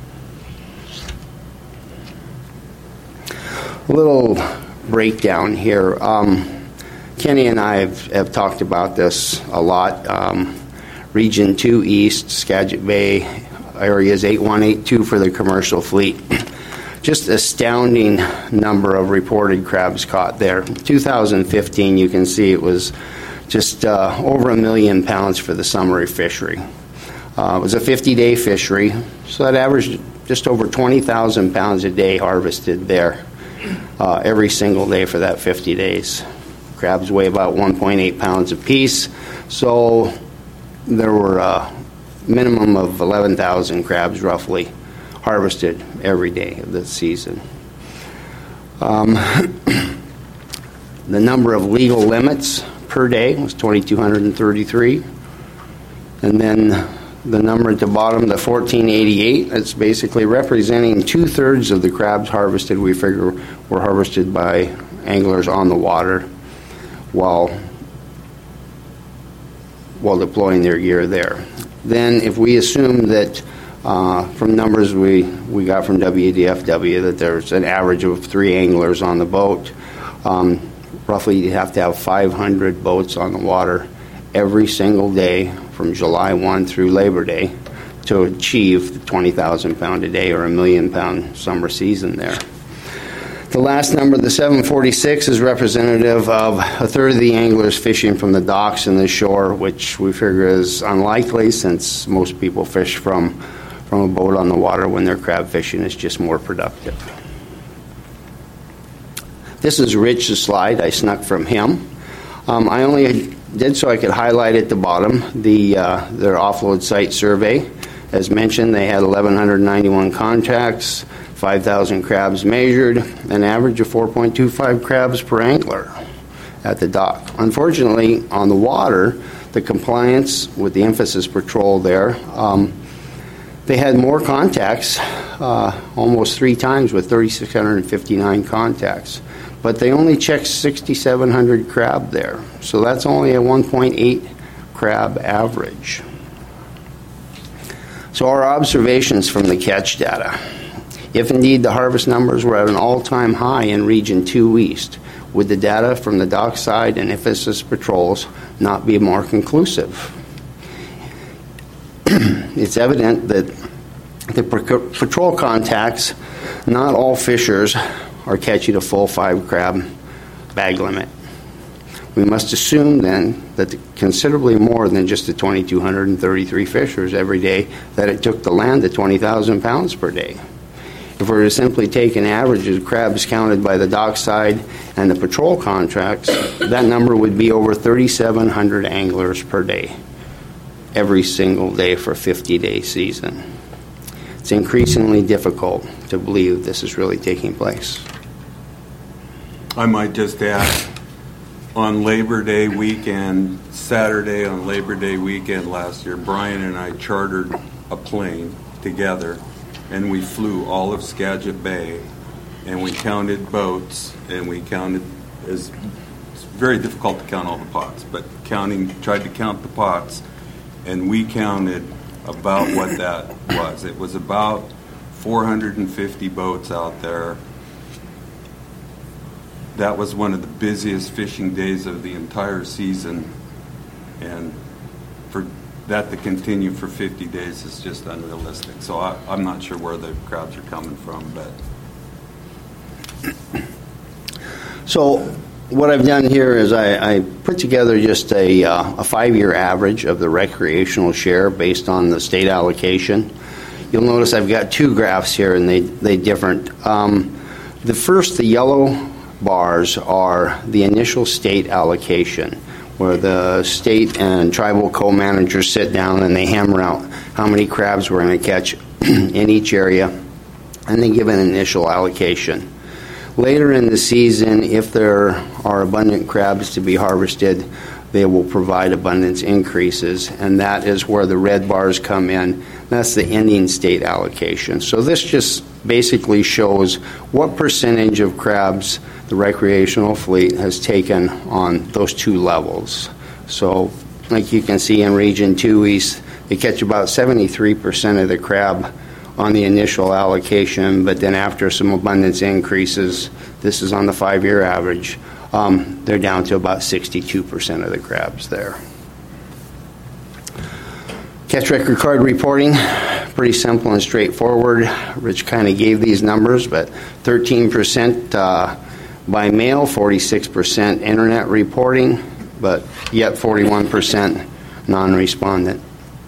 A little breakdown here. Um, Kenny and I have, have talked about this a lot. Um, Region two East, Skagit Bay, areas eight one eight two for the commercial fleet. Just astounding number of reported crabs caught there. two thousand fifteen, you can see it was just uh, over a million pounds for the summary fishery. Uh, it was a fifty-day fishery, so that averaged just over twenty thousand pounds a day harvested there uh, every single day for that fifty days. Crabs weigh about one point eight pounds apiece, so there were a minimum of eleven thousand crabs roughly harvested every day of the season. Um, the number of legal limits per day was two thousand two hundred thirty-three. And then the number at the bottom, the fourteen eighty-eight, that's basically representing two-thirds of the crabs harvested, we figure, were harvested by anglers on the water while, while deploying their gear there. Then if we assume that Uh, from numbers we, we got from W D F W that there's an average of three anglers on the boat. Um, roughly you have to have five hundred boats on the water every single day from July first through Labor Day to achieve the twenty thousand pound a day or a million pound summer season there. The last number, the seven forty-six, is representative of a third of the anglers fishing from the docks and the shore, which we figure is unlikely since most people fish from from a boat on the water when their crab fishing is just more productive. This is Rich's slide. I snuck from him. Um, I only did so I could highlight at the bottom the uh, their offload site survey. As mentioned, they had eleven ninety-one contacts, five thousand crabs measured, an average of four point two five crabs per angler at the dock. Unfortunately, on the water, the compliance with the emphasis patrol there, um, they had more contacts, uh, almost three times with three thousand six hundred fifty-nine contacts. But they only checked six thousand seven hundred crab there. So that's only a one point eight crab average. So our observations from the catch data. If indeed the harvest numbers were at an all-time high in Region two East, would the data from the dockside and emphasis patrols not be more conclusive? It's evident that the patrol contacts, not all fishers are catching a full five crab bag limit. We must assume then that the considerably more than just the two thousand two hundred thirty-three fishers every day that it took to land the twenty thousand pounds per day. If we were to simply take an average of crabs counted by the dockside and the patrol contracts, that number would be over three thousand seven hundred anglers per day, every single day for a fifty-day season. It's increasingly difficult to believe this is really taking place. I might just add, on Labor Day weekend, Saturday on Labor Day weekend last year, Brian and I chartered a plane together, and we flew all of Skagit Bay, and we counted boats, and we counted, as it's very difficult to count all the pots, but counting, tried to count the pots, and we counted about what that was. It was about four hundred fifty boats out there. That was one of the busiest fishing days of the entire season, and for that to continue for fifty days is just unrealistic. So I, I'm not sure where the crowds are coming from, but. So what I've done here is I, I put together just a, uh, a five-year average of the recreational share based on the state allocation. You'll notice I've got two graphs here, and they they different. Um, the first, the yellow bars, are the initial state allocation, where the state and tribal co-managers sit down and they hammer out how many crabs we're going to catch in each area, and they give an initial allocation. Later in the season, if there are abundant crabs to be harvested, they will provide abundance increases, and that is where the red bars come in. That's the ending state allocation. So this just basically shows what percentage of crabs the recreational fleet has taken on those two levels. So like you can see in Region two East, they catch about seventy-three percent of the crab on the initial allocation, but then after some abundance increases, this is on the five-year average, um, they're down to about sixty-two percent of the crabs there. Catch record card reporting, pretty simple and straightforward. Rich kind of gave these numbers, but thirteen percent uh, by mail, forty-six percent internet reporting, but yet forty-one percent non-respondent.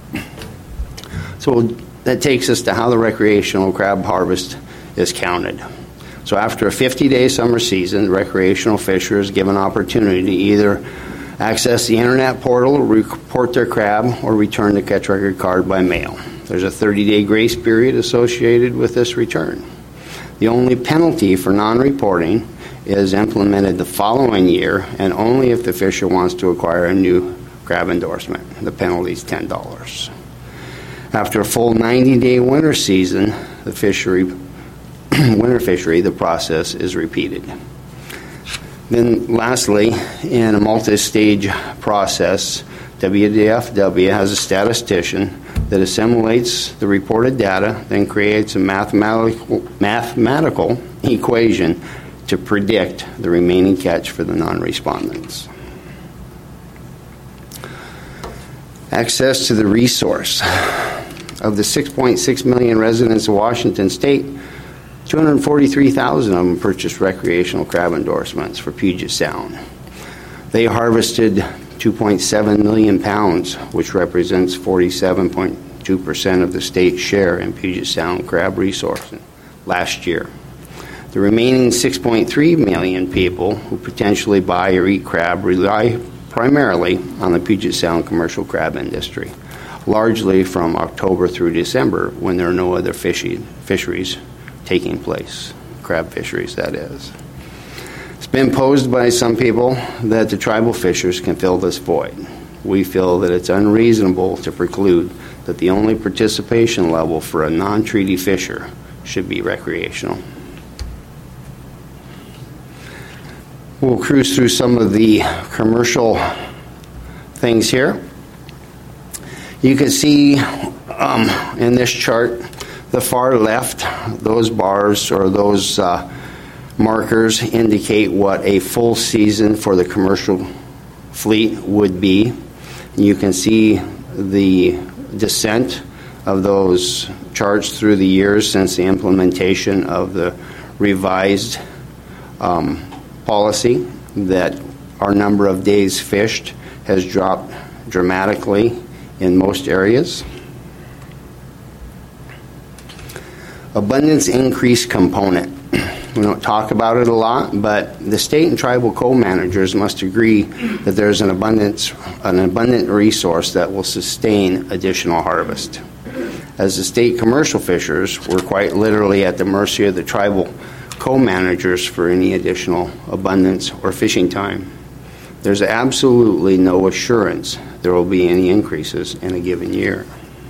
So that takes us to how the recreational crab harvest is counted. So after a fifty-day summer season, the recreational fisher is given opportunity to either access the internet portal, report their crab, or return the catch record card by mail. There's a thirty-day grace period associated with this return. The only penalty for non-reporting is implemented the following year, and only if the fisher wants to acquire a new crab endorsement. The penalty is ten dollars. After a full ninety-day winter season, the fishery, winter fishery, the process is repeated. Then lastly, in a multi-stage process, W D F W has a statistician that assimilates the reported data, then creates a mathematical, mathematical equation to predict the remaining catch for the non-respondents. Access to the resource. Of the six point six million residents of Washington State, two hundred forty-three thousand of them purchased recreational crab endorsements for Puget Sound. They harvested two point seven million pounds, which represents forty-seven point two percent of the state's share in Puget Sound crab resource last year. The remaining six point three million people who potentially buy or eat crab rely primarily on the Puget Sound commercial crab industry, largely from October through December when there are no other fishy, fisheries taking place, crab fisheries that is. It's been posed by some people that the tribal fishers can fill this void. We feel that it's unreasonable to preclude that the only participation level for a non-treaty fisher should be recreational. We'll cruise through some of the commercial things here. You can see um, in this chart, the far left, those bars or those uh, markers indicate what a full season for the commercial fleet would be. You can see the descent of those charts through the years since the implementation of the revised um, policy, that our number of days fished has dropped dramatically in most areas. Abundance increase component. We don't talk about it a lot, but the state and tribal co-managers must agree that there's an abundance, an abundant resource that will sustain additional harvest. As the state commercial fishers, we're quite literally at the mercy of the tribal co-managers for any additional abundance or fishing time. There's absolutely no assurance there will be any increases in a given year.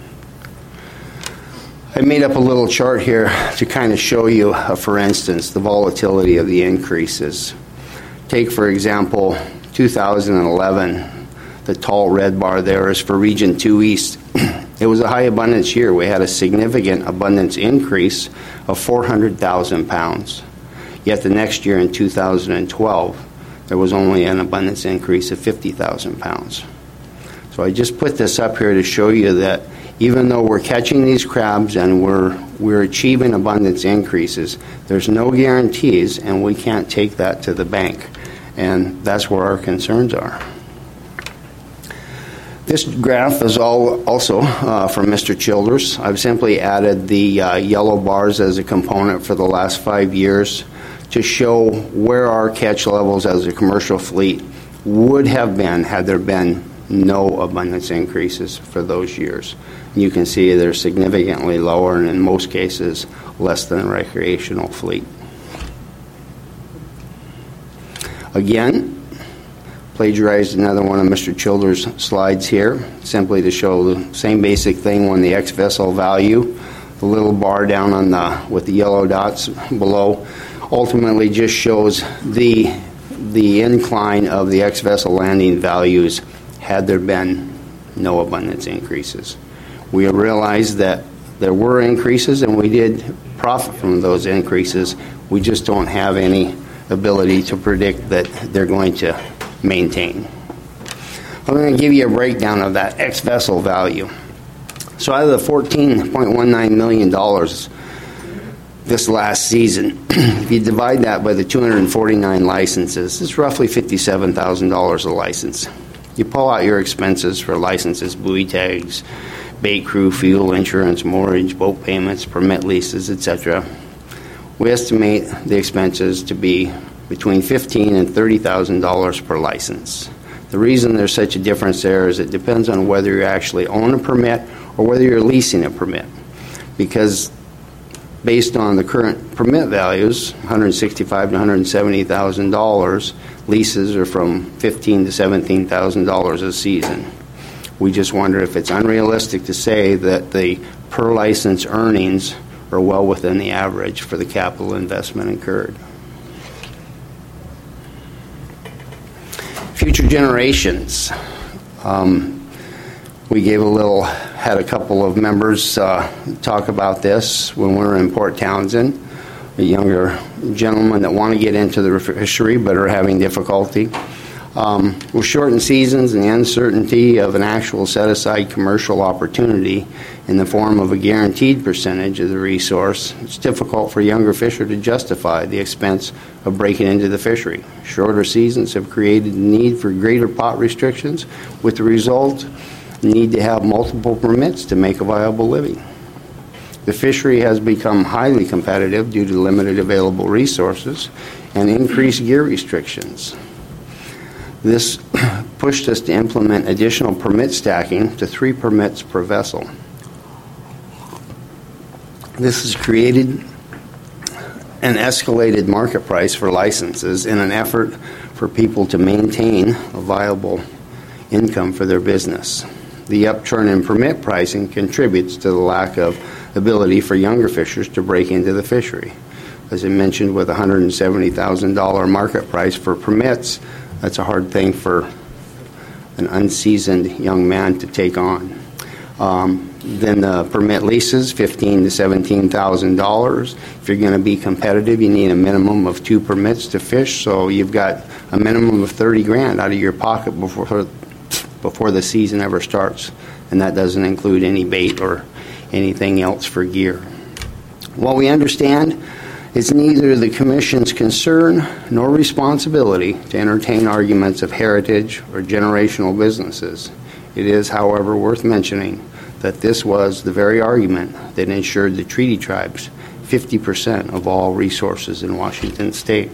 I made up a little chart here to kind of show you, uh, for instance, the volatility of the increases. Take, for example, two thousand eleven, the tall red bar there is for Region two East. It was a high abundance year. We had a significant abundance increase of four hundred thousand pounds. Yet the next year in two thousand twelve, there was only an abundance increase of fifty thousand pounds. So I just put this up here to show you that even though we're catching these crabs and we're we're achieving abundance increases, there's no guarantees, and we can't take that to the bank. And that's where our concerns are. This graph is all also uh, from Mister Childers. I've simply added the uh, yellow bars as a component for the last five years to show where our catch levels as a commercial fleet would have been had there been no abundance increases for those years. You can see they're significantly lower, and in most cases, less than a recreational fleet. Again, plagiarized another one of Mister Childers' slides here, simply to show the same basic thing when the ex-vessel value, the little bar down on the with the yellow dots below, ultimately just shows the the incline of the ex-vessel landing values had there been no abundance increases. We realized that there were increases, and we did profit from those increases. We just don't have any ability to predict that they're going to maintain. I'm going to give you a breakdown of that ex-vessel value. So out of the fourteen point one nine million dollars this last season, if you divide that by the two hundred forty-nine licenses, it's roughly fifty-seven thousand dollars a license. You pull out your expenses for licenses, buoy tags, bait crew, fuel, insurance, moorage, boat payments, permit leases, et cetera. We estimate the expenses to be between fifteen thousand dollars and thirty thousand dollars per license. The reason there's such a difference there is it depends on whether you actually own a permit or whether you're leasing a permit. Because based on the current permit values, one hundred sixty-five thousand dollars to one hundred seventy thousand dollars, leases are from fifteen thousand dollars to seventeen thousand dollars a season. We just wonder if it's unrealistic to say that the per license earnings are well within the average for the capital investment incurred. Future generations. Um, we gave a little, had a couple of members uh, talk about this when we were in Port Townsend, a younger gentleman that want to get into the fishery but are having difficulty. Um, with shortened seasons and the uncertainty of an actual set-aside commercial opportunity in the form of a guaranteed percentage of the resource, it's difficult for younger fishers to justify the expense of breaking into the fishery. Shorter seasons have created the need for greater pot restrictions, with the result the need to have multiple permits to make a viable living. The fishery has become highly competitive due to limited available resources and increased gear restrictions. This pushed us to implement additional permit stacking to three permits per vessel. This has created an escalated market price for licenses in an effort for people to maintain a viable income for their business. The upturn in permit pricing contributes to the lack of ability for younger fishers to break into the fishery. As I mentioned, with a one hundred seventy thousand dollars market price for permits, that's a hard thing for an unseasoned young man to take on. Um, then the permit leases, fifteen thousand to seventeen thousand dollars. If you're going to be competitive, you need a minimum of two permits to fish, so you've got a minimum of thirty grand out of your pocket before before the season ever starts, and that doesn't include any bait or anything else for gear. What we understand, it's neither the Commission's concern nor responsibility to entertain arguments of heritage or generational businesses. It is, however, worth mentioning that this was the very argument that ensured the treaty tribes fifty percent of all resources in Washington State.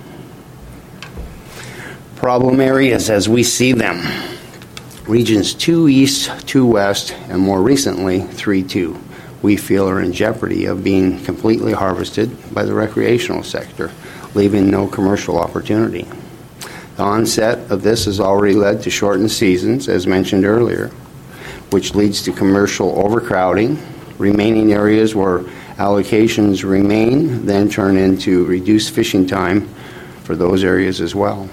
Problem areas as we see them. Regions two East, two West, and more recently, three two. We feel are in jeopardy of being completely harvested by the recreational sector, leaving no commercial opportunity. The onset of this has already led to shortened seasons, as mentioned earlier, which leads to commercial overcrowding. Remaining areas where allocations remain then turn into reduced fishing time for those areas as well.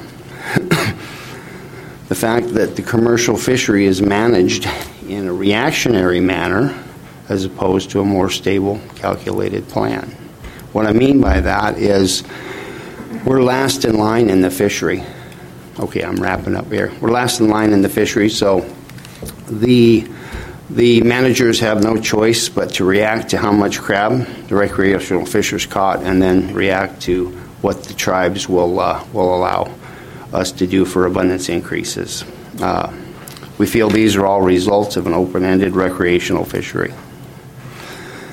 The fact that the commercial fishery is managed in a reactionary manner as opposed to a more stable, calculated plan. What I mean by that is we're last in line in the fishery. Okay, I'm wrapping up here. We're last in line in the fishery, so the the managers have no choice but to react to how much crab the recreational fishers caught, and then react to what the tribes will uh, will allow us to do for abundance increases. Uh, we feel these are all results of an open-ended recreational fishery.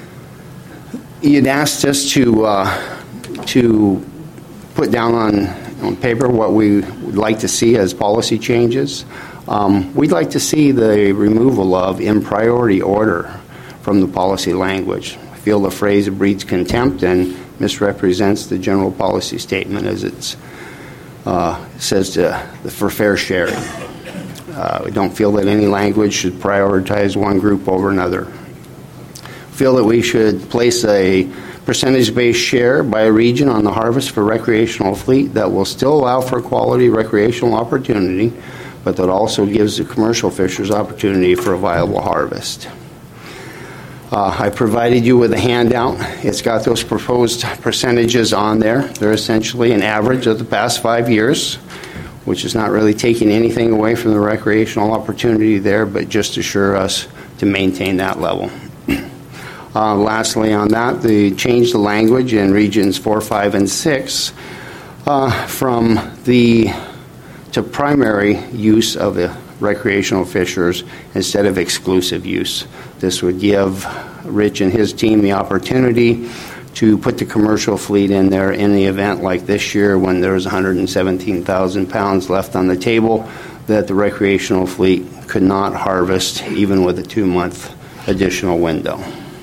You'd asked us to uh, to put down on on paper what we would like to see as policy changes. Um, we'd like to see the removal of in priority order from the policy language. I feel the phrase breeds contempt and misrepresents the general policy statement as it uh, says to, for fair sharing. Uh, we don't feel that any language should prioritize one group over another. We feel that we should place a percentage-based share by region on the harvest for recreational fleet that will still allow for quality recreational opportunity, but that also gives the commercial fishers opportunity for a viable harvest. Uh, I provided you with a handout. It's got those proposed percentages on there. They're essentially an average of the past five years, which is not really taking anything away from the recreational opportunity there, but just assure us to maintain that level. Uh, lastly on that, they changed the language in regions four, five, and six uh, from the to primary use of the recreational fishers instead of exclusive use. This would give Rich and his team the opportunity to put the commercial fleet in there in the event like this year when there was one hundred seventeen thousand pounds left on the table that the recreational fleet could not harvest even with a two-month additional window.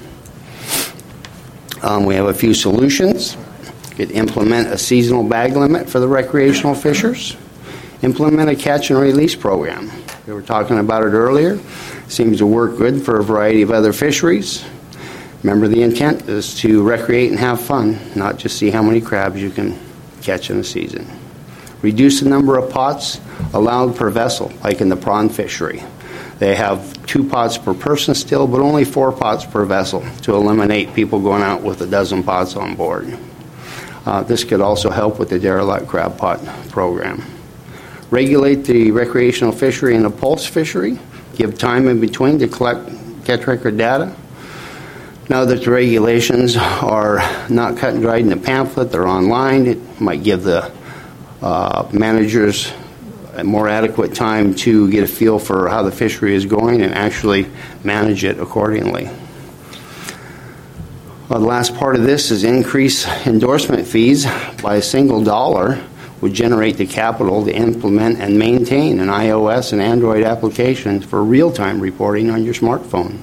Um, we have a few solutions. Could implement a seasonal bag limit for the recreational fishers. Implement a catch and release program. We were talking about it earlier. Seems to work good for a variety of other fisheries. Remember, the intent is to recreate and have fun, not just see how many crabs you can catch in a season. Reduce the number of pots allowed per vessel, like in the prawn fishery. They have two pots per person still, but only four pots per vessel to eliminate people going out with a dozen pots on board. Uh, this could also help with the derelict crab pot program. Regulate the recreational fishery and the pulse fishery. Give time in between to collect catch record data. Now that the regulations are not cut and dried in the pamphlet, they're online, it might give the uh, managers a more adequate time to get a feel for how the fishery is going and actually manage it accordingly. Well, the last part of this is increase endorsement fees by a single dollar would generate the capital to implement and maintain an iOS and Android application for real-time reporting on your smartphone.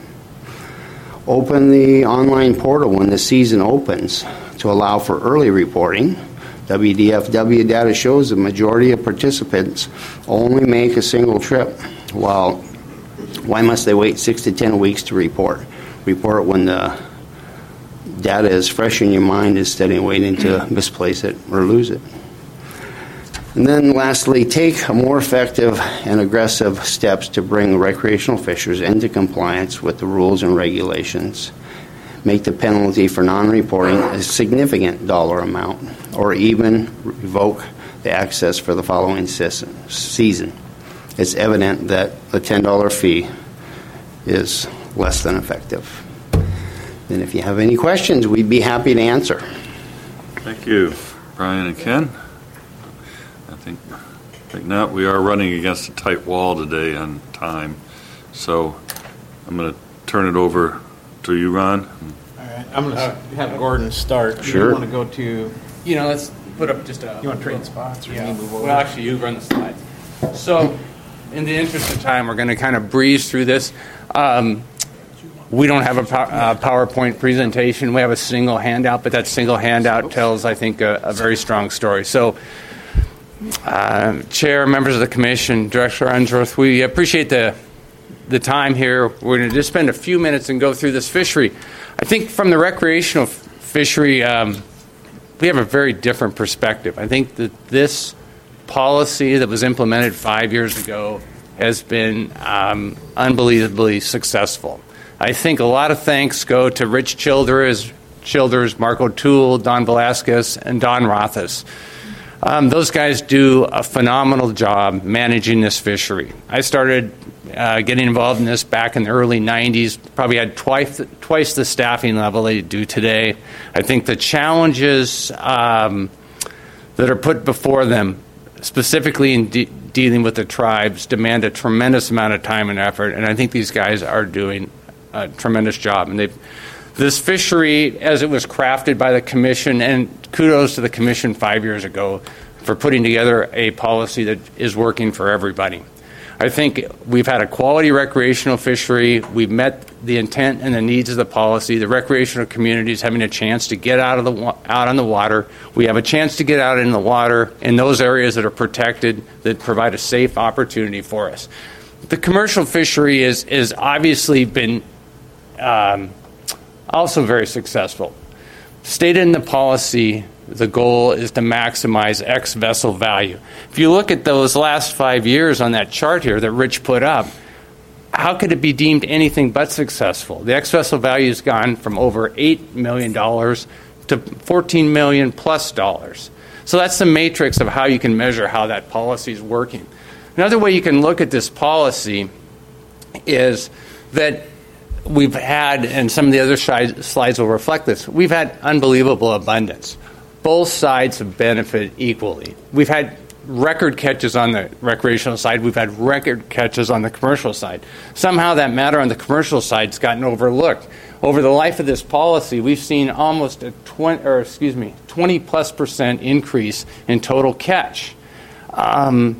Open the online portal when the season opens to allow for early reporting. W D F W data shows the majority of participants only make a single trip. Well, why must they wait six to ten weeks to report? Report when the data is fresh in your mind instead of waiting to misplace it or lose it. And then lastly, take more effective and aggressive steps to bring recreational fishers into compliance with the rules and regulations. Make the penalty for non-reporting a significant dollar amount, or even revoke the access for the following season. It's evident that a ten dollar fee is less than effective. And if you have any questions, we'd be happy to answer. Thank you, Brian and Ken. I think, I think not. We are running against a tight wall today on time, so I'm going to turn it over to you, Ron. All right, I'm going to have Gordon start. Sure. You want to go to? You know, let's put up just a. You want to trade spots? Or Yeah. you move over? Well, actually, you run the slides. So, in the interest of time, we're going to kind of breeze through this. Um, we don't have a pow- uh, PowerPoint presentation. We have a single handout, but that single handout tells, I think, a, a very strong story. So, uh, Chair, members of the Commission, Director Unsworth, we appreciate the the time here. We're going to just spend a few minutes and go through this fishery. I think from the recreational f- fishery, um, we have a very different perspective. I think that this policy that was implemented five years ago has been um, unbelievably successful. I think a lot of thanks go to Rich Childers, Childers, Mark O'Toole, Don Velasquez, and Don Rothas. Um, those guys do a phenomenal job managing this fishery. I started uh, getting involved in this back in the early nineties, probably had twice, twice the staffing level they do today. I think the challenges um, that are put before them, specifically in de- dealing with the tribes, demand a tremendous amount of time and effort, and I think these guys are doing a tremendous job. And they've This fishery, as it was crafted by the Commission, and kudos to the Commission five years ago, for putting together a policy that is working for everybody. I think we've had a quality recreational fishery. We've met the intent and the needs of the policy. The recreational community is having a chance to get out of the wa- out on the water. We have a chance to get out in the water in those areas that are protected, that provide a safe opportunity for us. The commercial fishery is is obviously been um, also very successful. Stated in the policy, the goal is to maximize X vessel value. If you look at those last five years on that chart here that Rich put up, how could it be deemed anything but successful? The X vessel value has gone from over eight million dollars to fourteen million dollars plus dollars. So that's the matrix of how you can measure how that policy is working. Another way you can look at this policy is that we've had, and some of the other slides will reflect this, we've had unbelievable abundance. Both sides have benefited equally. We've had record catches on the recreational side. We've had record catches on the commercial side. Somehow that matter on the commercial side has gotten overlooked. Over the life of this policy, we've seen almost a twenty, or excuse me, twenty plus percent increase in total catch. Um,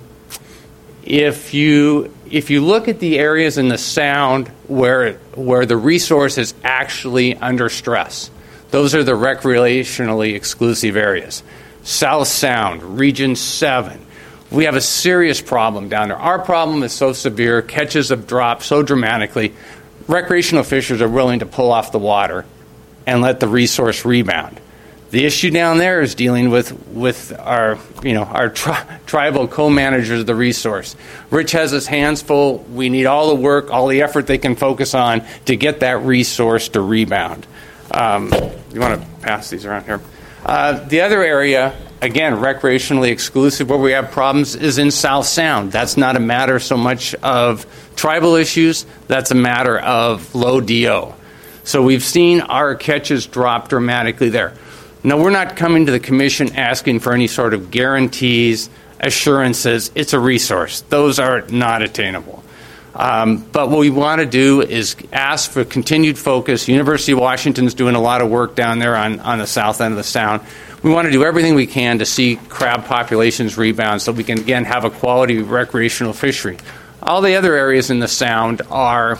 if you if you look at the areas in the Sound where where the resource is actually under stress, those are the recreationally exclusive areas. South Sound, Region seven. We have a serious problem down there. Our problem is so severe, catches have dropped so dramatically, recreational fishers are willing to pull off the water and let the resource rebound. The issue down there is dealing with, with our, you know, our tri- tribal co-managers of the resource. Rich has his hands full. We need all the work, all the effort they can focus on to get that resource to rebound. Um, you want to pass these around here? Uh, the other area, again, recreationally exclusive, where we have problems is in South Sound. That's not a matter so much of tribal issues. That's a matter of low D O. So we've seen our catches drop dramatically there. Now, we're not coming to the commission asking for any sort of guarantees, assurances. It's a resource. Those are not attainable. Um, but what we want to do is ask for continued focus. University of Washington's doing a lot of work down there on, on the south end of the Sound. We want to do everything we can to see crab populations rebound so we can, again, have a quality recreational fishery. All the other areas in the Sound are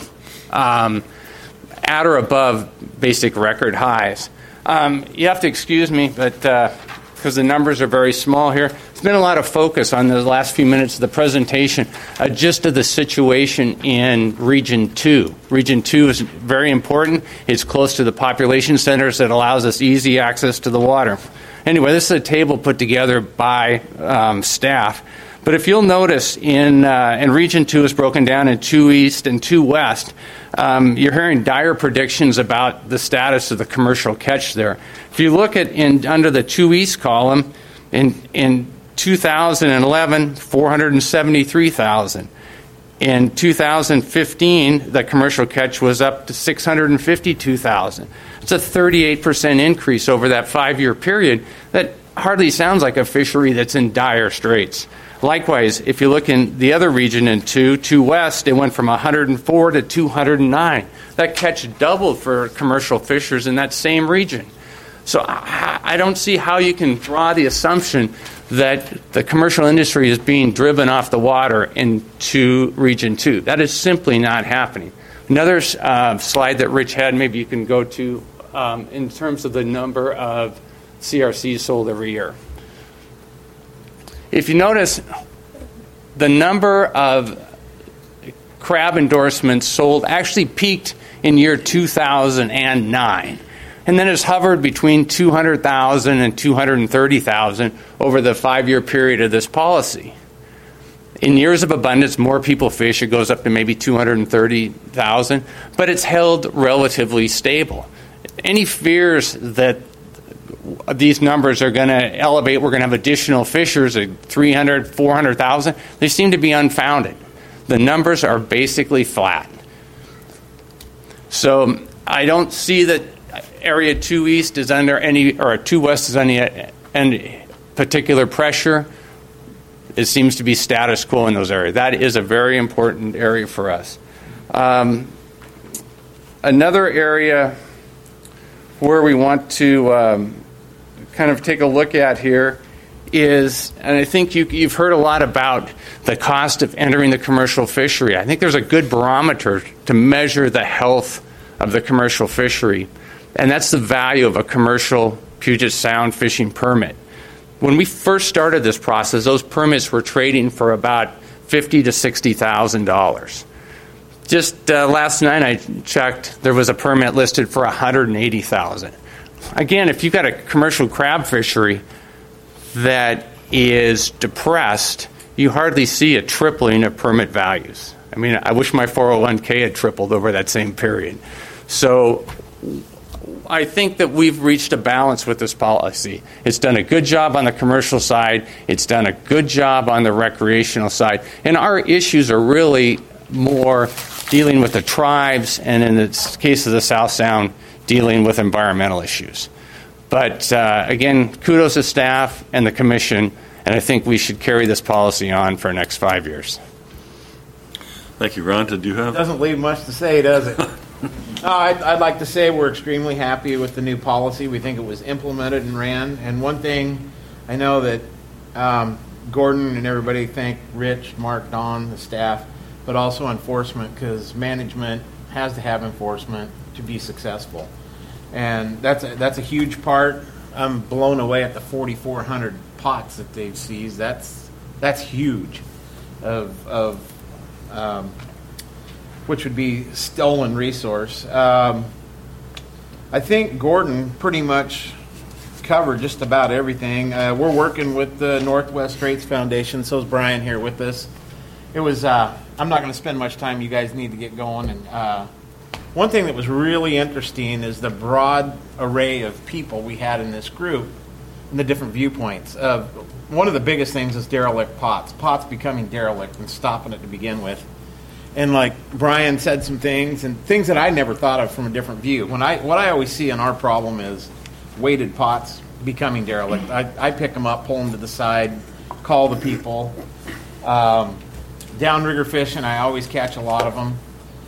um, at or above basic record highs. Um, you have to excuse me, but because uh, the numbers are very small here, there's been a lot of focus on the last few minutes of the presentation, uh, just of the situation in Region two. Region two is very important. It's close to the population centers that allows us easy access to the water. Anyway, this is a table put together by um, staff. But if you'll notice, in uh, in Region two is broken down in two East and two West. Um, you're hearing dire predictions about the status of the commercial catch there. If you look at in under the two East column, in in two thousand eleven, four hundred seventy-three thousand. In two thousand fifteen, the commercial catch was up to six hundred fifty-two thousand. It's a thirty-eight percent increase over that five-year period. That hardly sounds like a fishery that's in dire straits. Likewise, if you look in the other region in two, two West, it went from one hundred four to two hundred nine. That catch doubled for commercial fishers in that same region. So I, I don't see how you can draw the assumption that the commercial industry is being driven off the water into Region two. That is simply not happening. Another uh, slide that Rich had, maybe you can go to, um, in terms of the number of C R Cs sold every year. If you notice, the number of crab endorsements sold actually peaked in year two thousand nine. And then it's hovered between two hundred thousand and two hundred thirty thousand over the five-year period of this policy. In years of abundance, more people fish. It goes up to maybe two hundred thirty thousand, but it's held relatively stable. Any fears that these numbers are going to elevate, we're going to have additional fishers at three hundred, four hundred thousand, they seem to be unfounded. The numbers are basically flat. So I don't see that Area two East is under any, or two West is under any particular pressure. It seems to be status quo in those areas. That is a very important area for us. Um, another area where we want to um, kind of take a look at here is, and I think you, you've heard a lot about the cost of entering the commercial fishery. I think there's a good barometer to measure the health of the commercial fishery, and that's the value of a commercial Puget Sound fishing permit. When we first started this process, those permits were trading for about fifty thousand to sixty thousand dollars. Just uh, last night I checked, there was a permit listed for one hundred eighty thousand dollars. Again, if you've got a commercial crab fishery that is depressed, you hardly see a tripling of permit values. I mean, I wish my four oh one k had tripled over that same period. So I think that we've reached a balance with this policy. It's done a good job on the commercial side. It's done a good job on the recreational side. And our issues are really more dealing with the tribes, and in the case of the South Sound, dealing with environmental issues. But uh, again, kudos to staff and the commission, and I think we should carry this policy on for the next five years. Thank you, Ron. Did you have? Doesn't leave much to say, does it? No, I'd, I'd like to say we're extremely happy with the new policy. We think it was implemented and ran. And one thing I know that um, Gordon and everybody thank Rich, Mark, Don, the staff, but also enforcement, because management has to have enforcement to be successful. And that's a, that's a huge part. I'm blown away at the forty-four hundred pots that they've seized. That's that's huge, of of um, which would be stolen resource. Um, I think Gordon pretty much covered just about everything. Uh, we're working with the Northwest Straits Foundation. So is Brian here with us. It was. Uh, I'm not going to spend much time. You guys need to get going. And uh, one thing that was really interesting is the broad array of people we had in this group and the different viewpoints. Uh, one of the biggest things is derelict pots. Pots becoming derelict and stopping it to begin with. And like Brian said some things, and things that I never thought of from a different view. When I what I always see in our problem is weighted pots becoming derelict. I, I pick them up, pull them to the side, call the people. Um, downrigger fishing, I always catch a lot of them.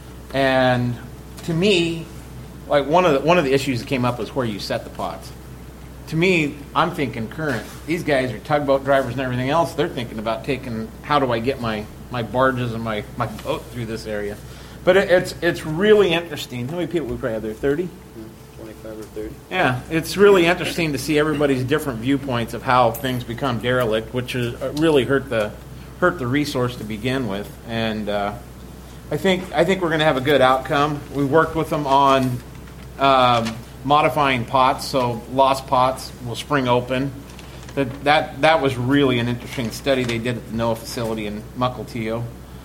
And to me, like one of the one of the issues that came up was where you set the pots. To me, I'm thinking current. These guys are tugboat drivers and everything else. They're thinking about taking, how do I get my, my barges and my, my boat through this area? But it, it's it's really interesting. How many people we probably have there? thirty? twenty-five or thirty. Yeah, it's really interesting to see everybody's different viewpoints of how things become derelict, which is, uh, really hurt the hurt the resource to begin with. And uh, I think I think we're going to have a good outcome. We worked with them on um, modifying pots, so lost pots will spring open. That that that was really an interesting study they did at the NOAA facility in Mukilteo.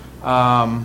Um,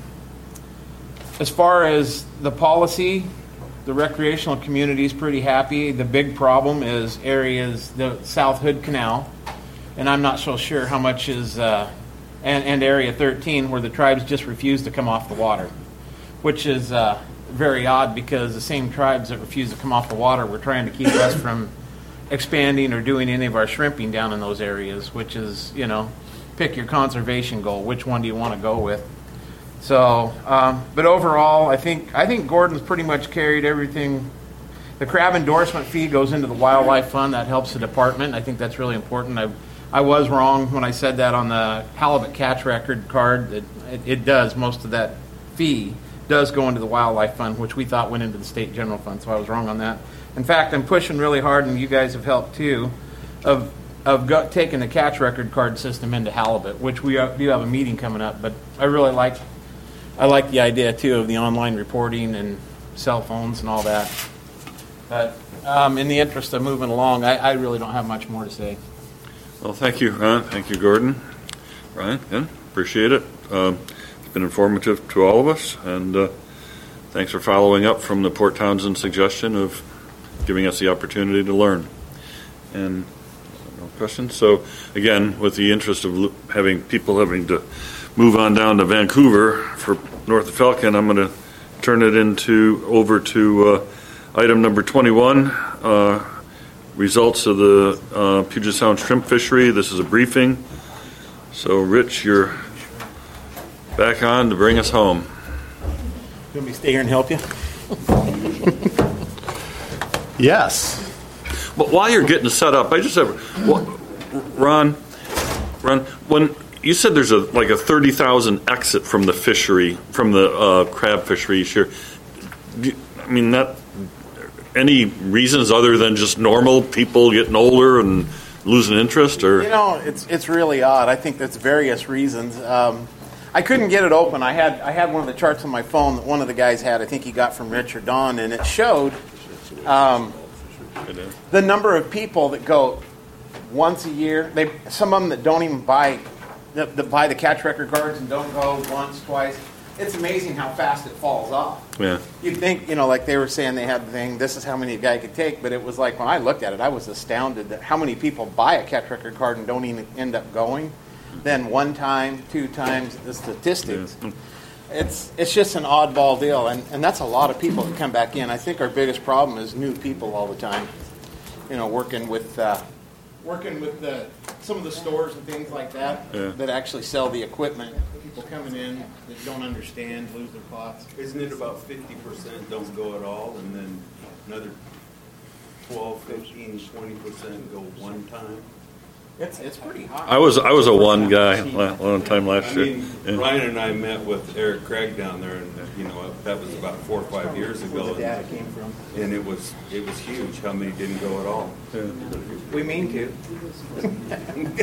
as far as the policy, the recreational community is pretty happy. The big problem is areas, the South Hood Canal, and I'm not so sure how much is, uh, and, and Area thirteen, where the tribes just refuse to come off the water, which is uh, very odd because the same tribes that refuse to come off the water were trying to keep us from expanding or doing any of our shrimping down in those areas, which is, you know, pick your conservation goal. Which one do you want to go with? So, um, but overall, I think I think Gordon's pretty much carried everything. The crab endorsement fee goes into the wildlife fund. That helps the department. I think that's really important. I I was wrong when I said that on the halibut catch record card. That it, it does. Most of that fee does go into the wildlife fund, which we thought went into the state general fund. So I was wrong on that. In fact, I'm pushing really hard, and you guys have helped too, of of go, taking the catch record card system into halibut, which we are, do have a meeting coming up. But I really like. I like the idea, too, of the online reporting and cell phones and all that. But um, in the interest of moving along, I, I really don't have much more to say. Well, thank you, Ron. Thank you, Gordon. Ryan, again, appreciate it. Um, it's been informative to all of us, and uh, thanks for following up from the Port Townsend suggestion of giving us the opportunity to learn. And no questions. So, again, with the interest of having people having to move on down to Vancouver for North of Falcon, I'm going to turn it into over to uh, item number twenty-one, uh, results of the uh, Puget Sound shrimp fishery. This is a briefing. So, Rich, you're back on to bring us home. You want me to stay here and help you? Yes. But while you're getting set up, I just have, well, Ron, Ron, when you said there's a like a thirty thousand exit from the fishery, from the uh, crab fishery each year, do you- I mean, that, any reasons other than just normal people getting older and losing interest, or? You know, it's it's really odd. I think that's various reasons. Um, I couldn't get it open. I had I had one of the charts on my phone that one of the guys had. I think he got from Rich or Don, and it showed um, the number of people that go once a year. They some of them that don't even buy that, that buy the catch record cards and don't go once, twice. It's amazing how fast it falls off. Yeah. You'd think, you know, like they were saying they had the thing, this is how many a guy could take, but it was like when I looked at it, I was astounded that how many people buy a catch record card and don't even end up going. Then one time, two times, the statistics. Yeah. It's it's just an oddball deal, and, and that's a lot of people that come back in. I think our biggest problem is new people all the time. You know, working with uh, working with the, some of the stores and things like that Yeah. that actually sell the equipment. People coming in that don't understand, lose their pots. Isn't it about fifty percent don't go at all, and then another twelve, fifteen, twenty percent go one time? It's it's pretty hot. I was I was a one guy la- one time last I year. mean, Yeah. Brian and I met with Eric Craig down there, and you know that was about four or five years Where ago, the data and, came from. and it was it was huge. How many didn't go at all? We mean to.